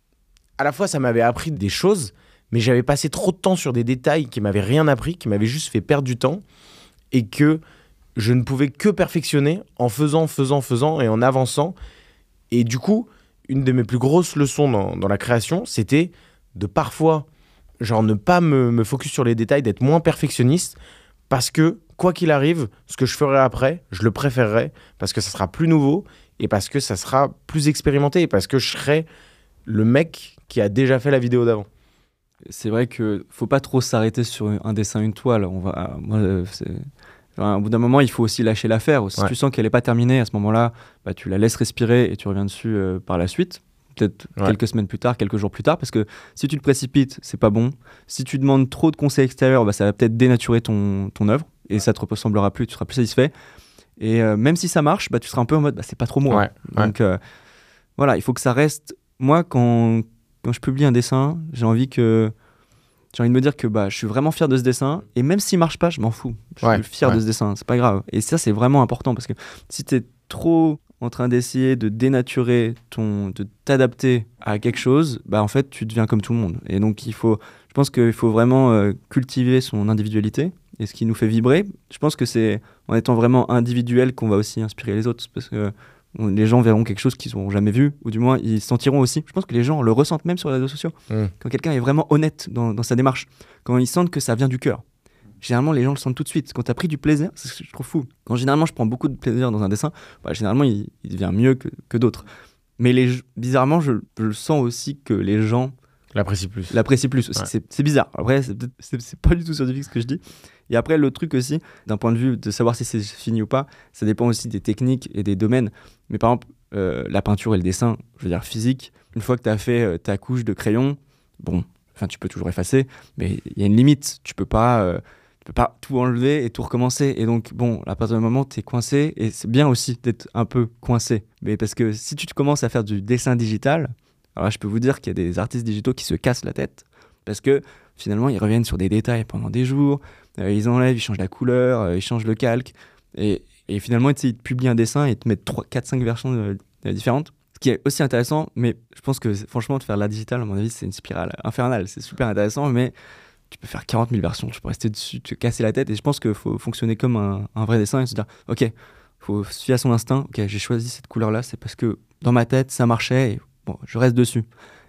à la fois, ça m'avait appris des choses, mais j'avais passé trop de temps sur des détails qui m'avaient rien appris, qui m'avaient juste fait perdre du temps, et que je ne pouvais que perfectionner en faisant, faisant, faisant et en avançant. Et du coup, une de mes plus grosses leçons dans, dans la création, c'était de parfois, genre ne pas me, me focus sur les détails, d'être moins perfectionniste, parce que quoi qu'il arrive, ce que je ferai après, je le préférerai, parce que ça sera plus nouveau, et parce que ça sera plus expérimenté, et parce que je serai le mec qui a déjà fait la vidéo d'avant. C'est vrai qu'il ne faut pas trop s'arrêter sur un dessin, une toile. On va, moi, c'est... Enfin, au bout d'un moment, il faut aussi lâcher l'affaire. Si ouais. tu sens qu'elle n'est pas terminée, à ce moment-là, bah, tu la laisses respirer et tu reviens dessus euh, par la suite. Peut-être ouais. quelques semaines plus tard, quelques jours plus tard. Parce que si tu te précipites, c'est pas bon. Si tu demandes trop de conseils extérieurs, bah, ça va peut-être dénaturer ton, ton œuvre. Et ouais. ça te ressemblera plus, tu seras plus satisfait. Et euh, même si ça marche, bah, tu seras un peu en mode bah, c'est pas trop moi. Ouais. Donc ouais. Euh, voilà, il faut que ça reste. Moi, quand, quand je publie un dessin, j'ai envie que. J'ai envie de me dire que bah, je suis vraiment fier de ce dessin, et même s'il marche pas, je m'en fous. Je ouais, suis fier ouais. de ce dessin, c'est pas grave. Et ça, c'est vraiment important, parce que si tu es trop en train d'essayer de dénaturer, ton, de t'adapter à quelque chose, bah, en fait, tu deviens comme tout le monde. Et donc, il faut, je pense qu'il faut vraiment euh, cultiver son individualité, et ce qui nous fait vibrer. Je pense que c'est en étant vraiment individuel qu'on va aussi inspirer les autres, parce que les gens verront quelque chose qu'ils n'auront jamais vu, ou du moins ils sentiront aussi. Je pense que les gens le ressentent même sur les réseaux sociaux. Mmh. Quand quelqu'un est vraiment honnête dans, dans sa démarche, quand ils sentent que ça vient du cœur. Généralement, les gens le sentent tout de suite. Quand tu as pris du plaisir, c'est ce que je trouve fou. Quand généralement je prends beaucoup de plaisir dans un dessin, bah, généralement il, il devient mieux que, que d'autres. Mais les, bizarrement, je, je sens aussi que les gens l'apprécient plus. L'apprécient plus. Ouais. C'est, c'est bizarre. Après, c'est, c'est, c'est pas du tout scientifique ce que je dis. Et après, le truc aussi, d'un point de vue de savoir si c'est fini ou pas, ça dépend aussi des techniques et des domaines. Mais par exemple, euh, la peinture et le dessin, je veux dire physique, une fois que tu as fait euh, ta couche de crayon, bon, enfin, tu peux toujours effacer, mais il y a une limite. Tu peux pas, euh, tu peux pas tout enlever et tout recommencer. Et donc, bon, à partir du moment où tu es coincé, et c'est bien aussi d'être un peu coincé. Mais parce que si tu commences à faire du dessin digital, alors là, je peux vous dire qu'il y a des artistes digitaux qui se cassent la tête parce que finalement, ils reviennent sur des détails pendant des jours, euh, ils enlèvent, ils changent la couleur, euh, ils changent le calque, et, et finalement, ils te publient un dessin et te mettent trois, quatre, cinq versions euh, différentes. Ce qui est aussi intéressant, mais je pense que franchement, de faire la digitale, à mon avis, c'est une spirale infernale. C'est super intéressant, mais tu peux faire quarante mille versions, tu peux rester dessus, te casser la tête, et je pense qu'il faut fonctionner comme un, un vrai dessin et se dire, ok, il faut se fier à son instinct, ok, j'ai choisi cette couleur-là, c'est parce que dans ma tête, ça marchait, et bon, je reste dessus.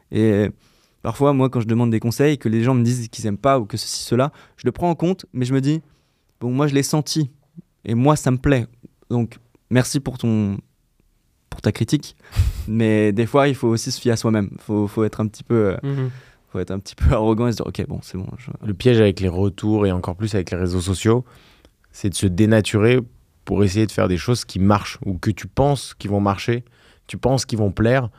Et parfois, moi, quand je demande des conseils, que les gens me disent qu'ils n'aiment pas ou que ceci, cela, je le prends en compte, mais je me dis, bon, moi, je l'ai senti. Et moi, ça me plaît. Donc, merci pour, ton, pour ta critique. Mais des fois, il faut aussi se fier à soi-même. Il faut, faut être un petit peu... Euh, mmh. faut être un petit peu arrogant et se dire, ok, bon, c'est bon. Je... Le piège avec les retours et encore plus avec les réseaux sociaux, c'est de se dénaturer pour essayer de faire des choses qui marchent ou que tu penses qu'ils vont marcher, tu penses qu'ils vont plaire.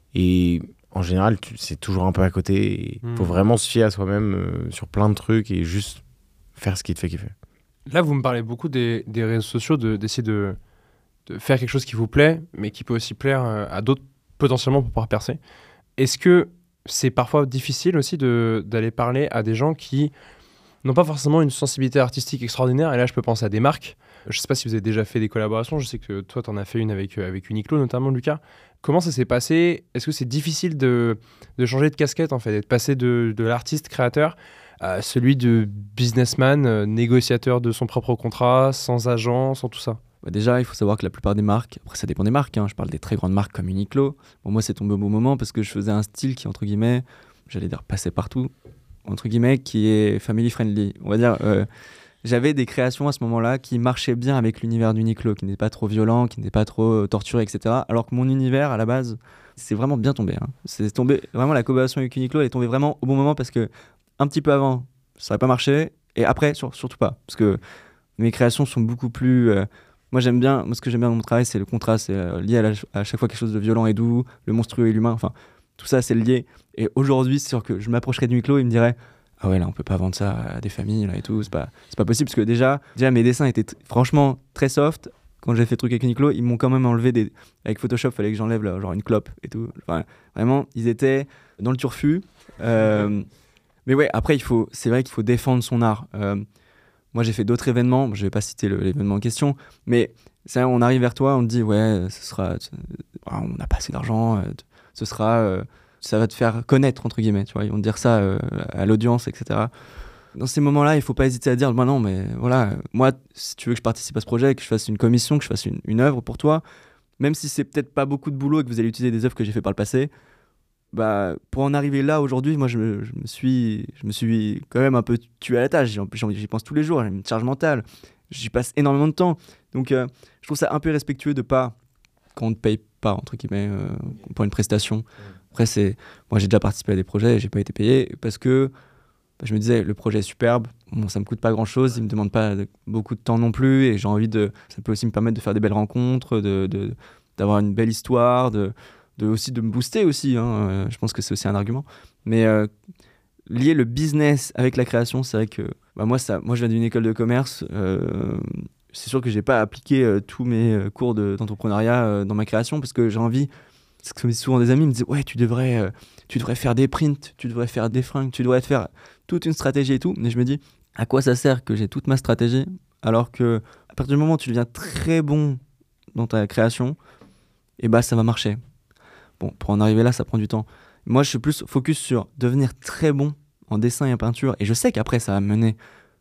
Et en général, tu, c'est toujours un peu à côté. Il mmh. faut vraiment se fier à soi-même euh, sur plein de trucs et juste faire ce qui te fait kiffer. Là, vous me parlez beaucoup des, des réseaux sociaux, de, d'essayer de, de faire quelque chose qui vous plaît, mais qui peut aussi plaire euh, à d'autres potentiellement pour pouvoir percer. Est-ce que c'est parfois difficile aussi de, d'aller parler à des gens qui n'ont pas forcément une sensibilité artistique extraordinaire? Et là, je peux penser à des marques. Je ne sais pas si vous avez déjà fait des collaborations. Je sais que toi, tu en as fait une avec, euh, avec Uniqlo, notamment, Lucas. Comment ça s'est passé? Est-ce que c'est difficile de, de changer de casquette, en fait, d'être passé de, de l'artiste créateur à celui de businessman, euh, négociateur de son propre contrat, sans agent, sans tout ça? Bah déjà, il faut savoir que la plupart des marques, après ça dépend des marques, hein, je parle des très grandes marques comme Uniqlo. Bon, moi, c'est tombé au bon moment parce que je faisais un style qui, entre guillemets, j'allais dire passer partout, entre guillemets, qui est family friendly. On va dire, euh, j'avais des créations à ce moment-là qui marchaient bien avec l'univers d'Uniqlo, qui n'était pas trop violent, qui n'était pas trop euh, torturé, et cetera. Alors que mon univers, à la base, c'est vraiment bien tombé. Hein. C'est tombé, vraiment, la collaboration avec Uniqlo, elle est tombée vraiment au bon moment parce que un petit peu avant, ça n'aurait pas marché, et après, sur, surtout pas. Parce que mes créations sont beaucoup plus... Euh, moi, j'aime bien, moi, ce que j'aime bien dans mon travail, c'est le contraste, c'est euh, lié à, la, à chaque fois quelque chose de violent et doux, le monstrueux et l'humain, enfin, tout ça, c'est lié. Et aujourd'hui, c'est sûr que je m'approcherais d'Uniqlo, il me dirait ah ouais, là, on peut pas vendre ça à des familles, là, et tout, c'est pas, c'est pas possible, parce que déjà, déjà mes dessins étaient t- franchement très soft. Quand j'ai fait le truc avec Uniqlo, ils m'ont quand même enlevé des... Avec Photoshop, il fallait que j'enlève là, genre une clope et tout. Enfin, vraiment, ils étaient dans le turfu. Euh... Mais ouais, après, il faut... c'est vrai qu'il faut défendre son art. Euh... Moi, j'ai fait d'autres événements, je vais pas citer le, l'événement en question, mais ça, on arrive vers toi, on te dit ouais, ce sera... on n'a pas assez d'argent, ce sera... Euh... ça va te faire connaître, entre guillemets, tu vois, ils vont te dire ça euh, à l'audience, et cetera. Dans ces moments-là, il ne faut pas hésiter à dire, bah non, mais voilà, moi, si tu veux que je participe à ce projet, que je fasse une commission, que je fasse une, une œuvre pour toi, même si c'est peut-être pas beaucoup de boulot et que vous allez utiliser des œuvres que j'ai fait par le passé, bah, pour en arriver là, aujourd'hui, moi, je me, je me suis, je me suis quand même un peu tué à la tâche, j'y, j'y pense tous les jours, j'ai une charge mentale, j'y passe énormément de temps, donc euh, je trouve ça un peu irrespectueux de pas, quand on ne te paye pas, entre guillemets, euh, pour une prestation. Après, c'est... moi, j'ai déjà participé à des projets et j'ai pas été payé parce que bah, je me disais, le projet est superbe, bon, ça me coûte pas grand-chose, il me demande pas de... beaucoup de temps non plus et j'ai envie de... ça peut aussi me permettre de faire des belles rencontres, de, de... d'avoir une belle histoire, de... de aussi de me booster aussi, hein. Euh, je pense que c'est aussi un argument. Mais euh, lier le business avec la création, c'est vrai que bah, moi, ça... moi, je viens d'une école de commerce. Euh... C'est sûr que j'ai pas appliqué euh, tous mes euh, cours de... d'entrepreneuriat euh, dans ma création parce que j'ai envie... Parce que souvent des amis me disaient ouais tu devrais, euh, tu devrais faire des prints, tu devrais faire des fringues, tu devrais faire toute une stratégie et tout. Mais je me dis à quoi ça sert que j'ai toute ma stratégie alors que à partir du moment où tu deviens très bon dans ta création, et bah ça va marcher. Bon, pour en arriver là, ça prend du temps. Moi, je suis plus focus sur devenir très bon en dessin et en peinture. Et je sais qu'après, ça va mener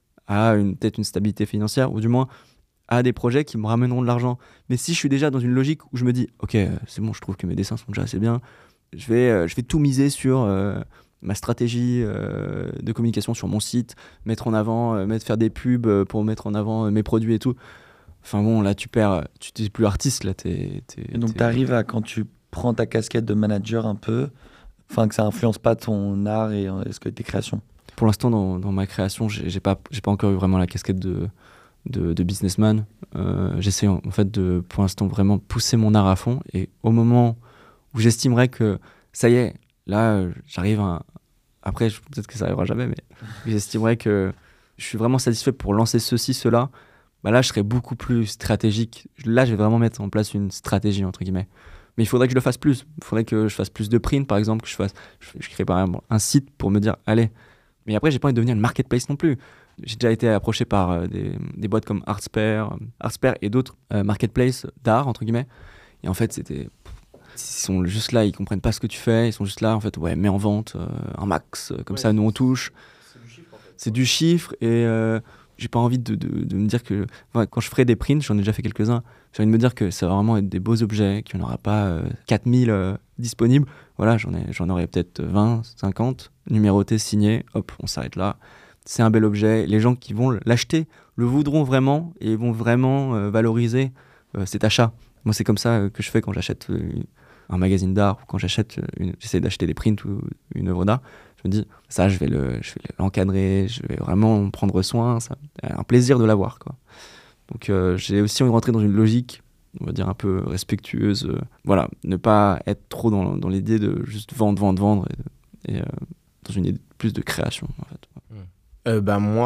à une, peut-être une stabilité financière ou du moins à des projets qui me ramèneront de l'argent. Mais si je suis déjà dans une logique où je me dis ok, c'est bon, je trouve que mes dessins sont déjà assez bien, je vais, euh, je vais tout miser sur euh, ma stratégie euh, de communication sur mon site, mettre en avant, euh, mettre, faire des pubs pour mettre en avant euh, mes produits et tout. Enfin bon, là tu perds, tu n'es plus artiste, là t'es... t'es et donc t'es... tu arrives à, quand tu prends ta casquette de manager un peu, enfin que ça influence pas ton art et euh, ce que tes créations? Pour l'instant, dans, dans ma création, j'ai, j'ai, pas, j'ai pas encore eu vraiment la casquette de... De, de businessman. Euh, j'essaie en, en fait de pour l'instant vraiment pousser mon art à fond et au moment où j'estimerais que ça y est, là euh, j'arrive à un... après je... peut-être que ça arrivera jamais mais j'estimerais que je suis vraiment satisfait pour lancer ceci, cela, bah là je serais beaucoup plus stratégique. Là je vais vraiment mettre en place une stratégie entre guillemets. Mais il faudrait que je le fasse plus. Il faudrait que je fasse plus de print par exemple, que je fasse je, je crée par exemple un site pour me dire allez. Mais après j'ai pas envie de devenir une marketplace non plus. J'ai déjà été approché par euh, des, des boîtes comme Artspare, Artspare et d'autres euh, marketplaces d'art, entre guillemets. Et en fait, c'était... Ils sont juste là, ils comprennent pas ce que tu fais. Ils sont juste là, en fait, ouais, mets en vente euh, un max. Comme ouais, ça, nous, on touche. C'est du chiffre, en fait. C'est du chiffre et euh, j'ai pas envie de, de, de me dire que... Enfin, quand je ferai des prints, j'en ai déjà fait quelques-uns, j'ai envie de me dire que ça va vraiment être des beaux objets, qu'il n'y en aura pas euh, quatre mille euh, disponibles. Voilà, j'en, ai, j'en aurai peut-être vingt, cinquante, numérotés, signés. Hop, on s'arrête là. C'est un bel objet. Les gens qui vont l'acheter le voudront vraiment et vont vraiment euh, valoriser euh, cet achat. Moi, c'est comme ça euh, que je fais quand j'achète euh, un magazine d'art ou quand j'achète, une... j'essaie d'acheter des prints ou une œuvre d'art. Je me dis, ça, je vais, le... je vais l'encadrer, je vais vraiment en prendre soin. C'est un plaisir de l'avoir, quoi. Donc, euh, j'ai aussi envie de rentrer dans une logique, on va dire, un peu respectueuse. Euh, voilà, ne pas être trop dans, dans l'idée de juste vendre, vendre, vendre et, et euh, dans une idée plus de création, en fait. Euh, bah moi,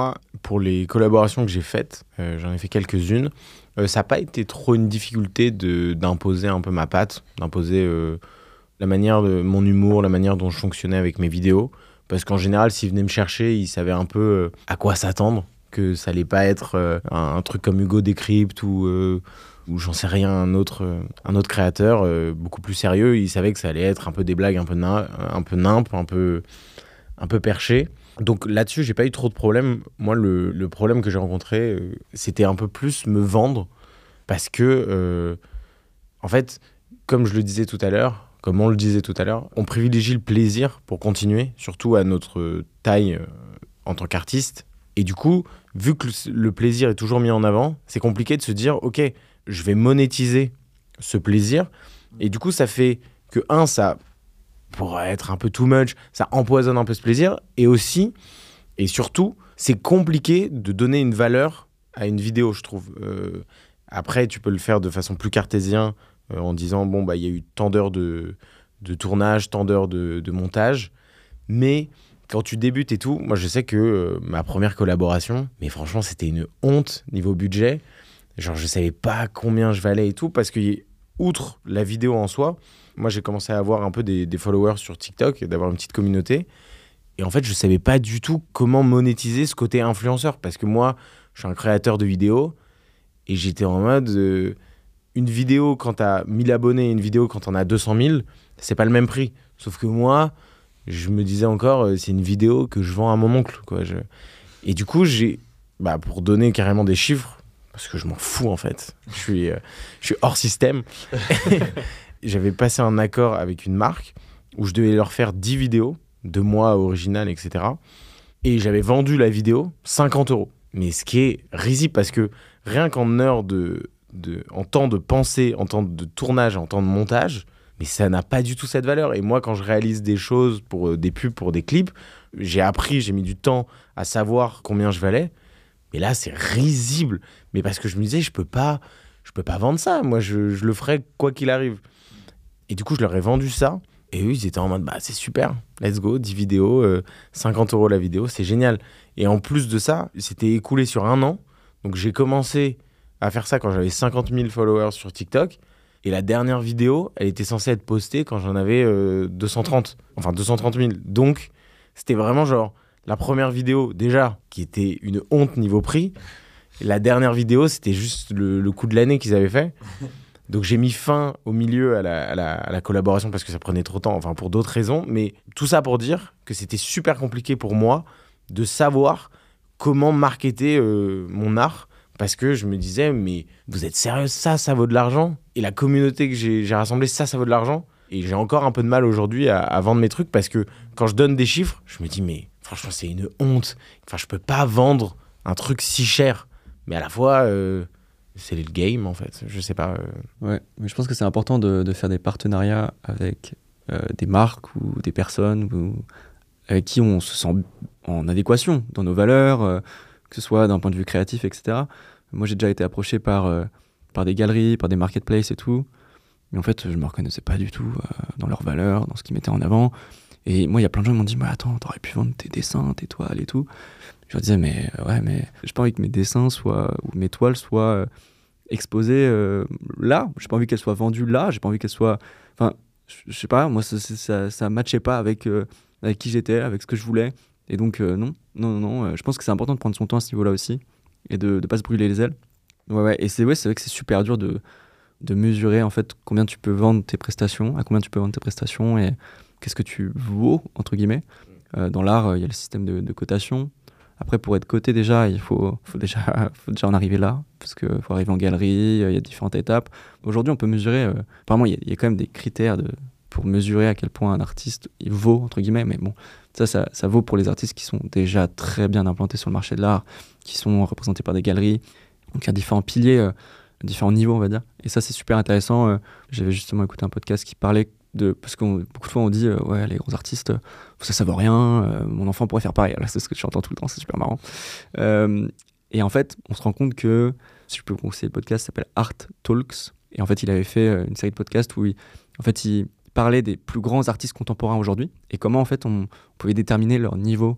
pour les collaborations que j'ai faites, euh, j'en ai fait quelques-unes, euh, ça n'a pas été trop une difficulté de, d'imposer un peu ma patte, d'imposer euh, la manière de mon humour, la manière dont je fonctionnais avec mes vidéos. Parce qu'en général, s'ils venaient me chercher, ils savaient un peu euh, à quoi s'attendre, que ça allait pas être euh, un, un truc comme Hugo Décrypte ou, euh, ou j'en sais rien, un autre, euh, un autre créateur euh, beaucoup plus sérieux. Ils savaient que ça allait être un peu des blagues un peu, na- un peu nimp, un peu, un peu perché. Donc là-dessus, j'ai pas eu trop de problèmes. Moi, le, le problème que j'ai rencontré, euh, c'était un peu plus me vendre. Parce que, euh, en fait, comme je le disais tout à l'heure, comme on le disait tout à l'heure, on privilégie le plaisir pour continuer, surtout à notre taille euh, en tant qu'artiste. Et du coup, vu que le plaisir est toujours mis en avant, c'est compliqué de se dire, ok, je vais monétiser ce plaisir. Et du coup, ça fait que, un, ça pourrait être un peu too much, ça empoisonne un peu ce plaisir. Et aussi, et surtout, c'est compliqué de donner une valeur à une vidéo, je trouve. Euh, après, tu peux le faire de façon plus cartésienne, euh, en disant, bon, bah, il y a eu tant d'heures de, de tournage, tant d'heures de, de montage. Mais quand tu débutes et tout, moi, je sais que euh, ma première collaboration, mais franchement, c'était une honte niveau budget. Genre, je savais pas combien je valais et tout, parce que, outre la vidéo en soi, moi, j'ai commencé à avoir un peu des, des followers sur TikTok et d'avoir une petite communauté. Et en fait, je savais pas du tout comment monétiser ce côté influenceur, parce que moi, je suis un créateur de vidéos et j'étais en mode euh, une vidéo quand t'as mille abonnés et une vidéo quand t'en as deux cent mille, c'est pas le même prix. Sauf que moi, je me disais encore, euh, c'est une vidéo que je vends à mon oncle, quoi. Je... Et du coup, j'ai, bah, pour donner carrément des chiffres, parce que je m'en fous en fait, je suis, euh, je suis hors système. J'avais passé un accord avec une marque où je devais leur faire dix vidéos de moi originales, et cetera. Et j'avais vendu la vidéo cinquante euros. Mais ce qui est risible, parce que rien qu'en heure de, de, en temps de pensée, en temps de tournage, en temps de montage, mais ça n'a pas du tout cette valeur. Et moi, quand je réalise des choses pour euh, des pubs, pour des clips, j'ai appris, j'ai mis du temps à savoir combien je valais. Mais là, c'est risible. Mais parce que je me disais, je peux pas, je peux pas vendre ça. Moi, je, je le ferai quoi qu'il arrive. Et du coup, je leur ai vendu ça. Et eux, ils étaient en mode, bah, c'est super, let's go, dix vidéos, euh, cinquante euros la vidéo, c'est génial. Et en plus de ça, c'était écoulé sur un an. Donc, j'ai commencé à faire ça quand j'avais cinquante mille followers sur TikTok. Et la dernière vidéo, elle était censée être postée quand j'en avais euh, deux cent trente. Enfin, deux cent trente mille. Donc, c'était vraiment genre, la première vidéo, déjà, qui était une honte niveau prix. Et la dernière vidéo, c'était juste le, le coup de l'année qu'ils avaient fait. Donc j'ai mis fin au milieu à la, à, la, à la collaboration parce que ça prenait trop de temps, enfin pour d'autres raisons. Mais tout ça pour dire que c'était super compliqué pour moi de savoir comment marketer euh, mon art. Parce que je me disais, mais vous êtes sérieux, ça, ça vaut de l'argent? Et la communauté que j'ai, j'ai rassemblée, ça, ça vaut de l'argent? Et j'ai encore un peu de mal aujourd'hui à, à vendre mes trucs parce que quand je donne des chiffres, je me dis, mais franchement, c'est une honte. Enfin, je peux pas vendre un truc si cher. Mais à la fois... Euh, c'est le game en fait, je sais pas. Euh... Ouais, mais je pense que c'est important de, de faire des partenariats avec euh, des marques ou des personnes ou, avec qui on se sent en adéquation dans nos valeurs, euh, que ce soit d'un point de vue créatif, et cetera. Moi j'ai déjà été approché par, euh, par des galeries, par des marketplaces et tout, mais en fait je me reconnaissais pas du tout euh, dans leurs valeurs, dans ce qu'ils mettaient en avant. Et moi il y a plein de gens qui m'ont dit, bah, attends, t'aurais pu vendre tes dessins, tes toiles et tout. Je leur disais, mais ouais, mais j'ai pas envie que mes dessins soient, ou mes toiles soient euh, exposées euh, là. J'ai pas envie qu'elles soient vendues là. J'ai pas envie qu'elles soient. Enfin, je sais pas, moi, ça, ça, ça matchait pas avec, euh, avec qui j'étais, avec ce que je voulais. Et donc, euh, non, non, non, euh, je pense que c'est important de prendre son temps à ce niveau-là aussi et de ne pas se brûler les ailes. Ouais, ouais, et c'est, ouais, c'est vrai que c'est super dur de, de mesurer en fait combien tu peux vendre tes prestations, à combien tu peux vendre tes prestations et qu'est-ce que tu vaux, entre guillemets. Euh, dans l'art, il euh, y a le système de, de cotation. Après, pour être coté, déjà, il faut, faut, déjà, faut déjà en arriver là, parce qu'il faut arriver en galerie, il y a différentes étapes. Aujourd'hui, on peut mesurer... Euh, apparemment, il y, y a quand même des critères de, pour mesurer à quel point un artiste il vaut, entre guillemets, mais bon, ça, ça, ça vaut pour les artistes qui sont déjà très bien implantés sur le marché de l'art, qui sont représentés par des galeries. Donc, il y a différents piliers, euh, différents niveaux, on va dire. Et ça, c'est super intéressant. Euh, j'avais justement écouté un podcast qui parlait de... Parce que beaucoup de fois, on dit, euh, ouais, les gros artistes... ça, ça vaut rien, euh, mon enfant pourrait faire pareil. Là, c'est ce que j'entends tout le temps, c'est super marrant. Euh, et en fait, on se rend compte que, si je peux vous conseiller le podcast, ça s'appelle Art Talks. Et en fait, il avait fait une série de podcasts où il, en fait, il parlait des plus grands artistes contemporains aujourd'hui et comment en fait on, on pouvait déterminer leur niveau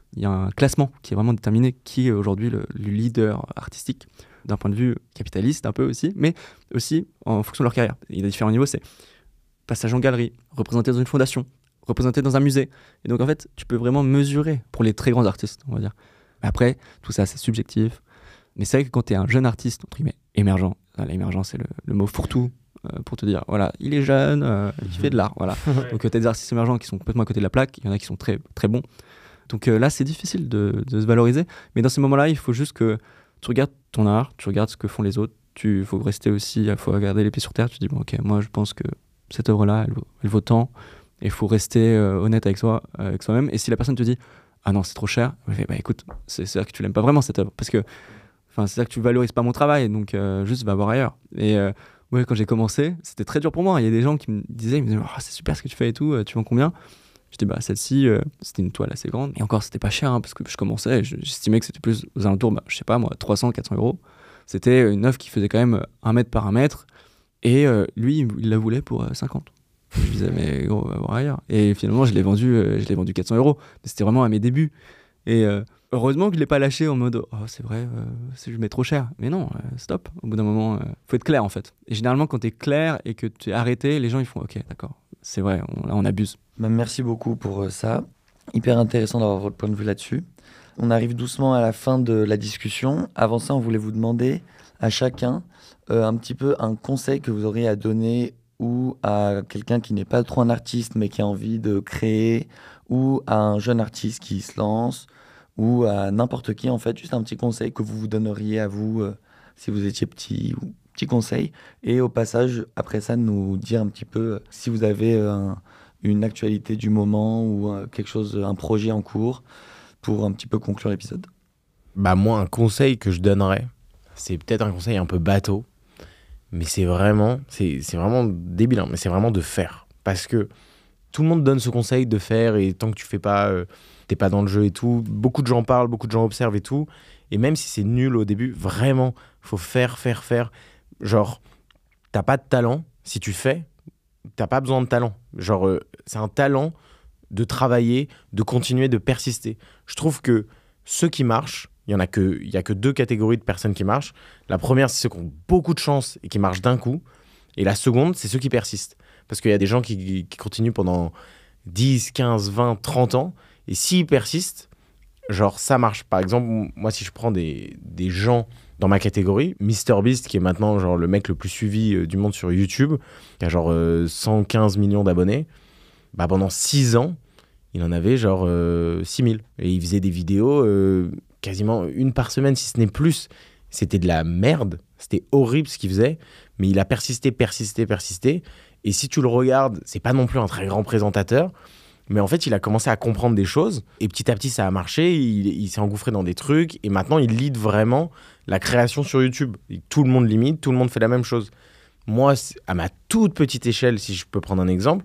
il y a un classement qui est vraiment déterminé qui est aujourd'hui le, le leader artistique d'un point de vue capitaliste un peu aussi, mais aussi en fonction de leur carrière. Il y a différents niveaux, c'est passage en galerie, représenté dans une fondation, représenté dans un musée. Et donc en fait, tu peux vraiment mesurer pour les très grands artistes, on va dire. Mais après, tout ça, c'est subjectif. Mais c'est vrai que quand tu es un jeune artiste, entre guillemets, émergent, l'émergent, c'est le, le mot fourre-tout euh, pour te dire, voilà, il est jeune, euh, il fait de l'art, voilà. Donc tu as des artistes émergents qui sont complètement à côté de la plaque, il y en a qui sont très, très bons. Donc euh, là, c'est difficile de, de se valoriser. Mais dans ces moments-là, il faut juste que tu regardes ton art, tu regardes ce que font les autres. Il faut rester aussi, il faut garder les pieds sur terre. Tu te dis, bon, ok, moi, je pense que cette œuvre-là, elle, elle vaut tant. Et il faut rester euh, honnête avec, soi, avec soi-même. Et si la personne te dit, ah non, c'est trop cher, bah, bah écoute, c'est, c'est-à-dire que tu l'aimes pas vraiment, cette œuvre. Parce que c'est-à-dire que tu valorises pas mon travail. Donc, euh, juste, va voir ailleurs. Et euh, ouais, quand j'ai commencé, c'était très dur pour moi. Il y a des gens qui me disaient, ils me disaient, oh, c'est super ce que tu fais et tout, tu vends combien ? Je dis, bah, celle-ci, euh, c'était une toile assez grande. Et encore, c'était pas cher, hein, parce que je commençais, je, j'estimais que c'était plus aux alentours, bah, je sais pas moi, trois cents, quatre cents euros. C'était une œuvre qui faisait quand même un mètre par un mètre. Et euh, lui, il la voulait pour euh, cinquante. Je lui disais, mais gros, on va voir ailleurs. Et finalement, je l'ai vendu, euh, je l'ai vendu quatre cents euros. Mais c'était vraiment à mes débuts. Et euh, heureusement que je l'ai pas lâché en mode, oh, c'est vrai, euh, je mets trop cher. Mais non, euh, stop. Au bout d'un moment, euh, faut être clair en fait. Et généralement, quand tu es clair et que tu es arrêté, les gens ils font, ok, d'accord, c'est vrai, on, là on abuse. Bah, merci beaucoup pour euh, ça. Hyper intéressant d'avoir votre point de vue là-dessus. On arrive doucement à la fin de la discussion. Avant ça, on voulait vous demander à chacun euh, un petit peu un conseil que vous auriez à donner ou à quelqu'un qui n'est pas trop un artiste mais qui a envie de créer, ou à un jeune artiste qui se lance, ou à n'importe qui en fait, juste un petit conseil que vous vous donneriez à vous euh, si vous étiez petit, ou petit conseil. Et au passage, après ça, nous dire un petit peu euh, si vous avez euh, un, une actualité du moment ou euh, quelque chose, un projet en cours, pour un petit peu conclure l'épisode. Bah moi, un conseil que je donnerais, c'est peut-être un conseil un peu bateau, mais c'est vraiment, c'est, c'est vraiment débile, hein, mais c'est vraiment de faire. Parce que tout le monde donne ce conseil de faire, et tant que tu fais pas, euh, t'es pas dans le jeu et tout, beaucoup de gens parlent, beaucoup de gens observent et tout, et même si c'est nul au début, vraiment, faut faire, faire, faire. Genre, t'as pas de talent, si tu fais, t'as pas besoin de talent. Genre, euh, c'est un talent de travailler, de continuer, de persister. Je trouve que ceux qui marchent, il y en a que, il y a que deux catégories de personnes qui marchent. La première, c'est ceux qui ont beaucoup de chance et qui marchent d'un coup. Et la seconde, c'est ceux qui persistent. Parce qu'il y a des gens qui, qui continuent pendant dix, quinze, vingt, trente ans. Et s'ils persistent, genre ça marche. Par exemple, moi, si je prends des, des gens dans ma catégorie, MrBeast, qui est maintenant genre le mec le plus suivi euh, du monde sur YouTube, qui a genre euh, cent quinze millions d'abonnés, bah, pendant six ans, il en avait genre euh, six mille. Et il faisait des vidéos euh, quasiment une par semaine, si ce n'est plus. C'était de la merde, c'était horrible ce qu'il faisait, mais il a persisté, persisté, persisté. Et si tu le regardes, c'est pas non plus un très grand présentateur, mais en fait, il a commencé à comprendre des choses, et petit à petit, ça a marché, il, il s'est engouffré dans des trucs, et maintenant, il lead vraiment la création sur YouTube. Et tout le monde l'imite, tout le monde fait la même chose. Moi, à ma toute petite échelle, si je peux prendre un exemple,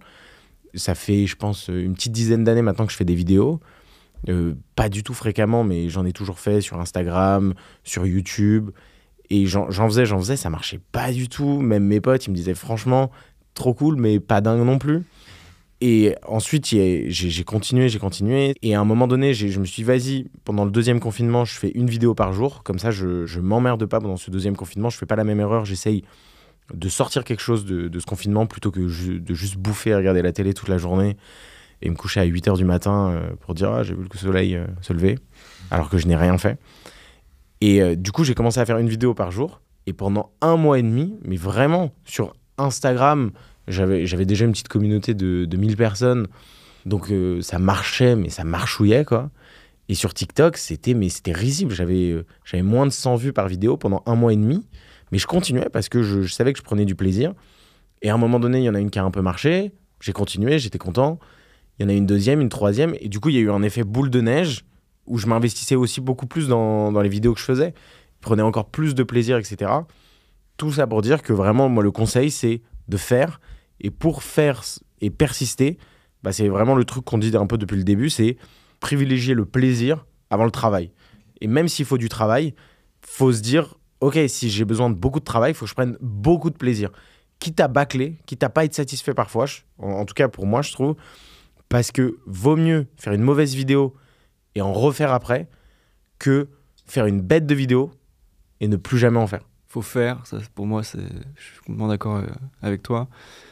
ça fait, je pense, une petite dizaine d'années maintenant que je fais des vidéos. Euh, pas du tout fréquemment, mais j'en ai toujours fait sur Instagram, sur YouTube. Et j'en, j'en faisais, j'en faisais, ça marchait pas du tout. Même mes potes, ils me disaient franchement, trop cool, mais pas dingue non plus. Et ensuite, j'ai, j'ai continué, j'ai continué. Et à un moment donné, j'ai, je me suis dit, vas-y, pendant le deuxième confinement, je fais une vidéo par jour. Comme ça, je, je m'emmerde pas pendant ce deuxième confinement. Je fais pas la même erreur. J'essaye de sortir quelque chose de, de ce confinement plutôt que ju- de juste bouffer et regarder la télé toute la journée et me coucher à huit heures du matin euh, pour dire ah, j'ai vu le soleil euh, se lever alors que je n'ai rien fait. Et euh, du coup, j'ai commencé à faire une vidéo par jour, et pendant un mois et demi, mais vraiment sur Instagram, j'avais, j'avais déjà une petite communauté de, de mille personnes, donc euh, ça marchait, mais ça marchouillait quoi. Et sur TikTok, c'était, mais c'était risible, j'avais, euh, j'avais moins de cent vues par vidéo pendant un mois et demi. Mais je continuais parce que je, je savais que je prenais du plaisir. Et à un moment donné, il y en a une qui a un peu marché. J'ai continué, j'étais content. Il y en a une deuxième, une troisième. Et du coup, il y a eu un effet boule de neige où je m'investissais aussi beaucoup plus dans, dans les vidéos que je faisais. Je prenais encore plus de plaisir, et cetera. Tout ça pour dire que vraiment, moi, le conseil, c'est de faire. Et pour faire et persister, bah, c'est vraiment le truc qu'on dit un peu depuis le début, c'est privilégier le plaisir avant le travail. Et même s'il faut du travail, faut se dire... ok, si j'ai besoin de beaucoup de travail, il faut que je prenne beaucoup de plaisir. Quitte à bâcler, quitte à pas être satisfait parfois, je, en, en tout cas pour moi, je trouve, parce que vaut mieux faire une mauvaise vidéo et en refaire après que faire une bête de vidéo et ne plus jamais en faire. Faut faire, ça, pour moi, c'est, je suis complètement d'accord euh, avec toi.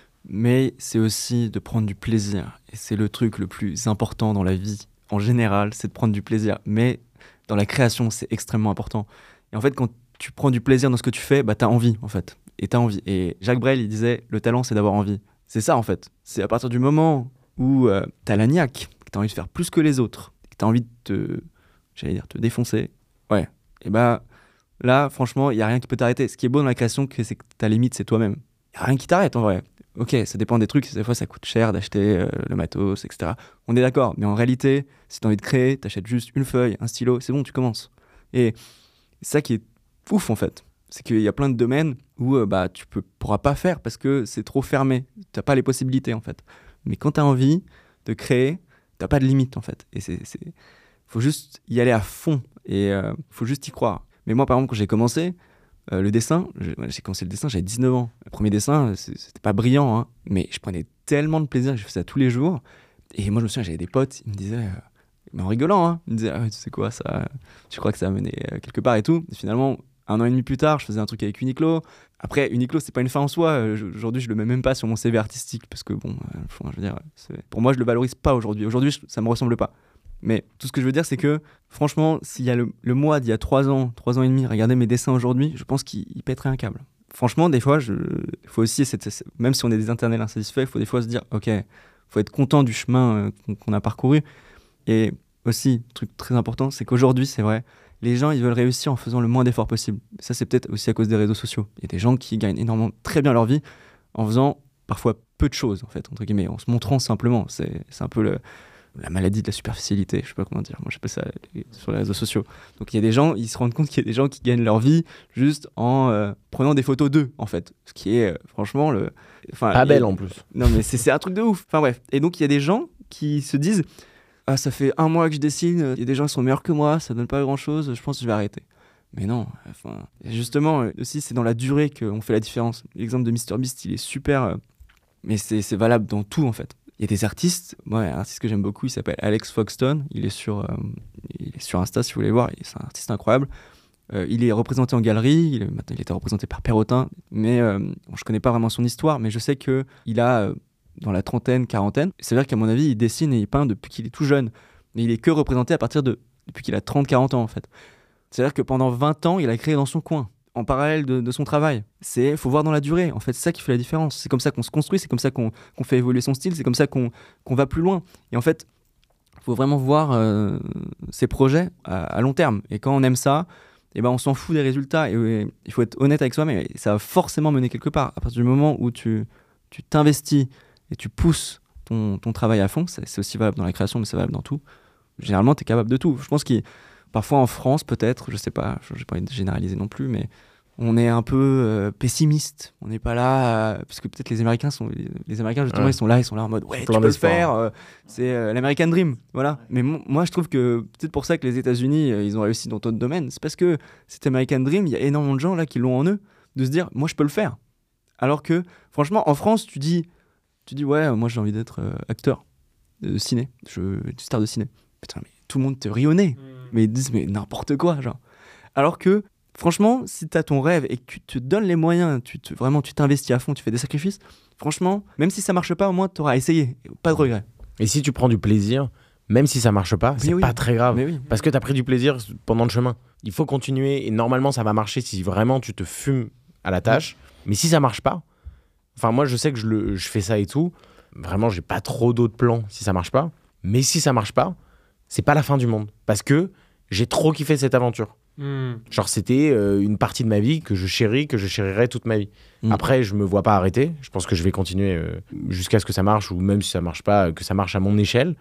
Mais c'est aussi de prendre du plaisir. Et c'est le truc le plus important dans la vie. En général, c'est de prendre du plaisir. Mais dans la création, c'est extrêmement important. Et en fait, quand tu prends du plaisir dans ce que tu fais, bah, t'as envie, en fait. Et t'as envie. Et Jacques Brel, il disait, le talent, c'est d'avoir envie. C'est ça, en fait. C'est à partir du moment où euh, t'as la niaque, que t'as envie de faire plus que les autres, que t'as envie de te, j'allais dire, te défoncer. Ouais. Et bah, là, franchement, il n'y a rien qui peut t'arrêter. Ce qui est beau dans la création, c'est que ta limite, c'est toi-même. Il n'y a rien qui t'arrête, en vrai. Ok, ça dépend des trucs. Des fois, ça coûte cher d'acheter euh, le matos, et cetera. On est d'accord. Mais en réalité, si tu as envie de créer, tu achètes juste une feuille, un stylo, c'est bon, tu commences. Et c'est ça qui est ouf, en fait. C'est qu'il y a plein de domaines où euh, bah, tu ne pourras pas faire parce que c'est trop fermé. Tu n'as pas les possibilités, en fait. Mais quand tu as envie de créer, tu n'as pas de limite, en fait. Et c'est, c'est... faut juste y aller à fond. Et il euh, faut juste y croire. Mais moi, par exemple, quand j'ai commencé, Euh, le dessin, j'ai, j'ai commencé le dessin, j'avais dix-neuf ans. Le premier dessin, c'était pas brillant, hein, mais je prenais tellement de plaisir que je faisais ça tous les jours. Et moi, je me souviens, j'avais des potes, ils me disaient, euh, mais en rigolant, hein, ils me disaient, ah, tu sais quoi, ça, tu crois que ça va mener euh, quelque part et tout. Et finalement, un an et demi plus tard, je faisais un truc avec Uniqlo. Après, Uniqlo, c'est pas une fin en soi. Euh, aujourd'hui, je le mets même pas sur mon C V artistique parce que, bon, euh, je veux dire, c'est... pour moi, je le valorise pas aujourd'hui. Aujourd'hui, ça me ressemble pas. Mais tout ce que je veux dire, c'est que, franchement, s'il y a le, le moi d'il y a trois ans, trois ans et demi, regardez mes dessins aujourd'hui, je pense qu'il il pèterait un câble. Franchement, des fois, il faut aussi, cette, même si on est des éternels insatisfaits, il faut des fois se dire, ok, il faut être content du chemin euh, qu'on, qu'on a parcouru. Et aussi, truc très important, c'est qu'aujourd'hui, c'est vrai, les gens, ils veulent réussir en faisant le moins d'efforts possible. Ça, c'est peut-être aussi à cause des réseaux sociaux. Il y a des gens qui gagnent énormément, très bien leur vie en faisant parfois peu de choses, en fait, entre guillemets, en se montrant simplement. C'est, c'est un peu le... la maladie de la superficialité, je sais pas comment dire, moi j'appelle ça les, sur les réseaux sociaux. Donc il y a des gens, ils se rendent compte qu'il y a des gens qui gagnent leur vie juste en euh, prenant des photos d'eux, en fait. Ce qui est euh, franchement le... Enfin, Pas belle a... en plus. Non mais c'est, c'est un truc de ouf. Enfin bref. Et donc il y a des gens qui se disent, ah ça fait un mois que je dessine, il y a des gens qui sont meilleurs que moi, ça donne pas grand chose, je pense que je vais arrêter. Mais non, enfin... Justement, aussi c'est dans la durée qu'on fait la différence. L'exemple de MrBeast, il est super... Euh, mais c'est, c'est valable dans tout en fait. Il y a des artistes, moi, un artiste que j'aime beaucoup, il s'appelle Alex Foxton, il est sur, euh, il est sur Insta si vous voulez voir, c'est un artiste incroyable. Euh, il est représenté en galerie, il, est, il était représenté par Perrotin, mais euh, bon, je connais pas vraiment son histoire, mais je sais qu'il a euh, dans la trentaine, quarantaine, c'est-à-dire qu'à mon avis, il dessine et il peint depuis qu'il est tout jeune, mais il est que représenté à partir de, depuis qu'il a trente quarante ans en fait. C'est-à-dire que pendant vingt ans, il a créé dans son coin. En parallèle de, de son travail. C'est, faut voir dans la durée. En fait, c'est ça qui fait la différence. C'est comme ça qu'on se construit, c'est comme ça qu'on, qu'on fait évoluer son style, c'est comme ça qu'on, qu'on va plus loin. Et en fait, il faut vraiment voir euh, ses projets à, à long terme. Et quand on aime ça, eh ben, on s'en fout des résultats. Et, et il faut être honnête avec soi-même. Et ça va forcément mener quelque part. À partir du moment où tu, tu t'investis et tu pousses ton, ton travail à fond, c'est, c'est aussi valable dans la création, mais c'est valable dans tout. Généralement, tu es capable de tout. Je pense qu'il parfois en France, peut-être, je sais pas, je n'ai pas envie de généraliser non plus, mais on est un peu euh, pessimiste. On n'est pas là, euh, parce que peut-être les Américains sont, les, les Américains justement, ouais. ils sont là, ils sont là en mode, ouais, tu Plein peux le d'espoir. faire. Euh, c'est euh, l'American Dream, voilà. Mais mo- moi, je trouve que peut-être pour ça que les États-Unis, euh, ils ont réussi dans d'autres domaines. C'est parce que cet American Dream, il y a énormément de gens là qui l'ont en eux, de se dire, moi, je peux le faire. Alors que, franchement, en France, tu dis, tu dis, ouais, moi, j'ai envie d'être euh, acteur de ciné, je, star de ciné. Putain, mais tout le monde te rit au nez. Mais ils disent, mais n'importe quoi, genre. Alors que, franchement, si tu as ton rêve et que tu te donnes les moyens, tu te, vraiment, tu t'investis à fond, tu fais des sacrifices, franchement, même si ça marche pas, au moins, tu auras essayé. Pas de regret. Et si tu prends du plaisir, même si ça marche pas, c'est oui. pas très grave. Mais oui. Parce que tu as pris du plaisir pendant le chemin. Il faut continuer et normalement, ça va marcher si vraiment tu te fumes à la tâche. Mais si ça marche pas, enfin, moi, je sais que je, le, je fais ça et tout. Vraiment, j'ai pas trop d'autres plans si ça marche pas. Mais si ça marche pas, c'est pas la fin du monde. Parce que j'ai trop kiffé cette aventure. Mmh. Genre, c'était euh, une partie de ma vie que je chéris, que je chérirai toute ma vie. Mmh. Après, je me vois pas arrêter. Je pense que je vais continuer euh, jusqu'à ce que ça marche, ou même si ça marche pas, que ça marche à mon échelle.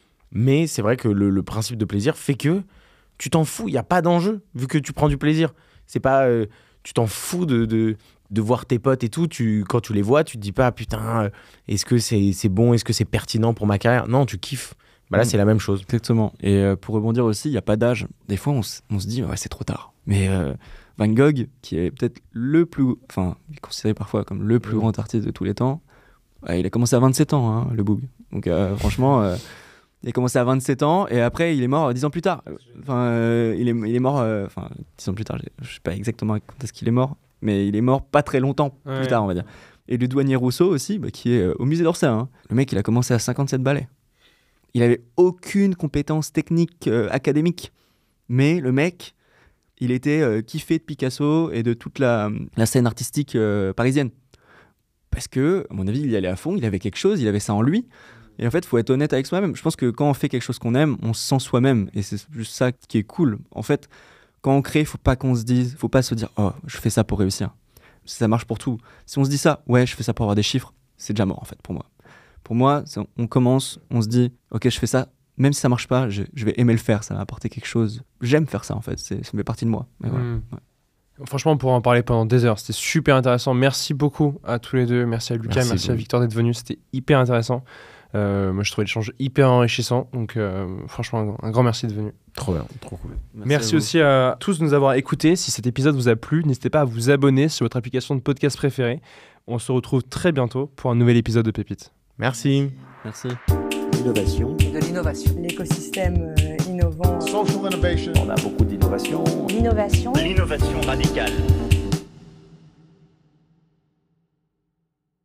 Mais c'est vrai que le, le principe de plaisir fait que tu t'en fous. Il n'y a pas d'enjeu, vu que tu prends du plaisir. C'est pas... Euh, tu t'en fous de, de, de voir tes potes et tout. Tu, quand tu les vois, tu te dis pas, putain, euh, est-ce que c'est, c'est bon, est-ce que c'est pertinent pour ma carrière ? Non, tu kiffes. Bah là, mmh. c'est la même chose. Exactement. Et euh, pour rebondir aussi, il n'y a pas d'âge. Des fois, on, s- on se dit, ouais, c'est trop tard. Mais euh, Van Gogh, qui est peut-être le plus... Enfin, il est considéré parfois comme le plus mmh. grand artiste de tous les temps, ouais, il a commencé à vingt-sept ans, hein, le boug. Donc, euh, franchement, il euh, Il a commencé à vingt-sept ans et après il est mort dix ans plus tard. Enfin, euh, il, est, il est mort, euh, enfin dix ans plus tard, je sais pas exactement quand est-ce qu'il est mort, mais il est mort pas très longtemps Ouais. plus tard, on va dire. Et le douanier Rousseau aussi, bah, qui est euh, au musée d'Orsay. Hein. Le mec, il a commencé à cinquante-sept balais. Il avait aucune compétence technique euh, académique, mais le mec, il était euh, kiffé de Picasso et de toute la, la scène artistique euh, parisienne. Parce que, à mon avis, il y allait à fond, il avait quelque chose, il avait ça en lui. Et en fait, il faut être honnête avec soi-même. Je pense que quand on fait quelque chose qu'on aime, on se sent soi-même. Et c'est juste ça qui est cool. En fait, quand on crée, il ne faut pas qu'on se dise, il ne faut pas se dire « Oh, je fais ça pour réussir ». Ça marche pour tout. Si on se dit ça, « Ouais, je fais ça pour avoir des chiffres », c'est déjà mort en fait pour moi. Pour moi, on commence, on se dit « Ok, je fais ça, même si ça ne marche pas, je, je vais aimer le faire, ça va apporter quelque chose. » J'aime faire ça en fait, c'est, ça fait partie de moi. Mais voilà. Mmh. Ouais. Franchement, on pourrait en parler pendant des heures. C'était super intéressant. Merci beaucoup à tous les deux. Merci à Lucas, merci, merci à Victor d'être venu. C'était hyper intéressant. Euh, moi, je trouvais l'échange hyper enrichissant. Donc, euh, franchement, un grand, un grand merci d'être venu. Trop bien, trop cool. Merci, merci à aussi à tous de nous avoir écoutés. Si cet épisode vous a plu, n'hésitez pas à vous abonner sur votre application de podcast préférée. On se retrouve très bientôt pour un nouvel épisode de Pépites. Merci. Merci. L'innovation. De l'innovation. L'écosystème euh, innovant. Social innovation. On a beaucoup d'innovation. L'innovation. L'innovation radicale.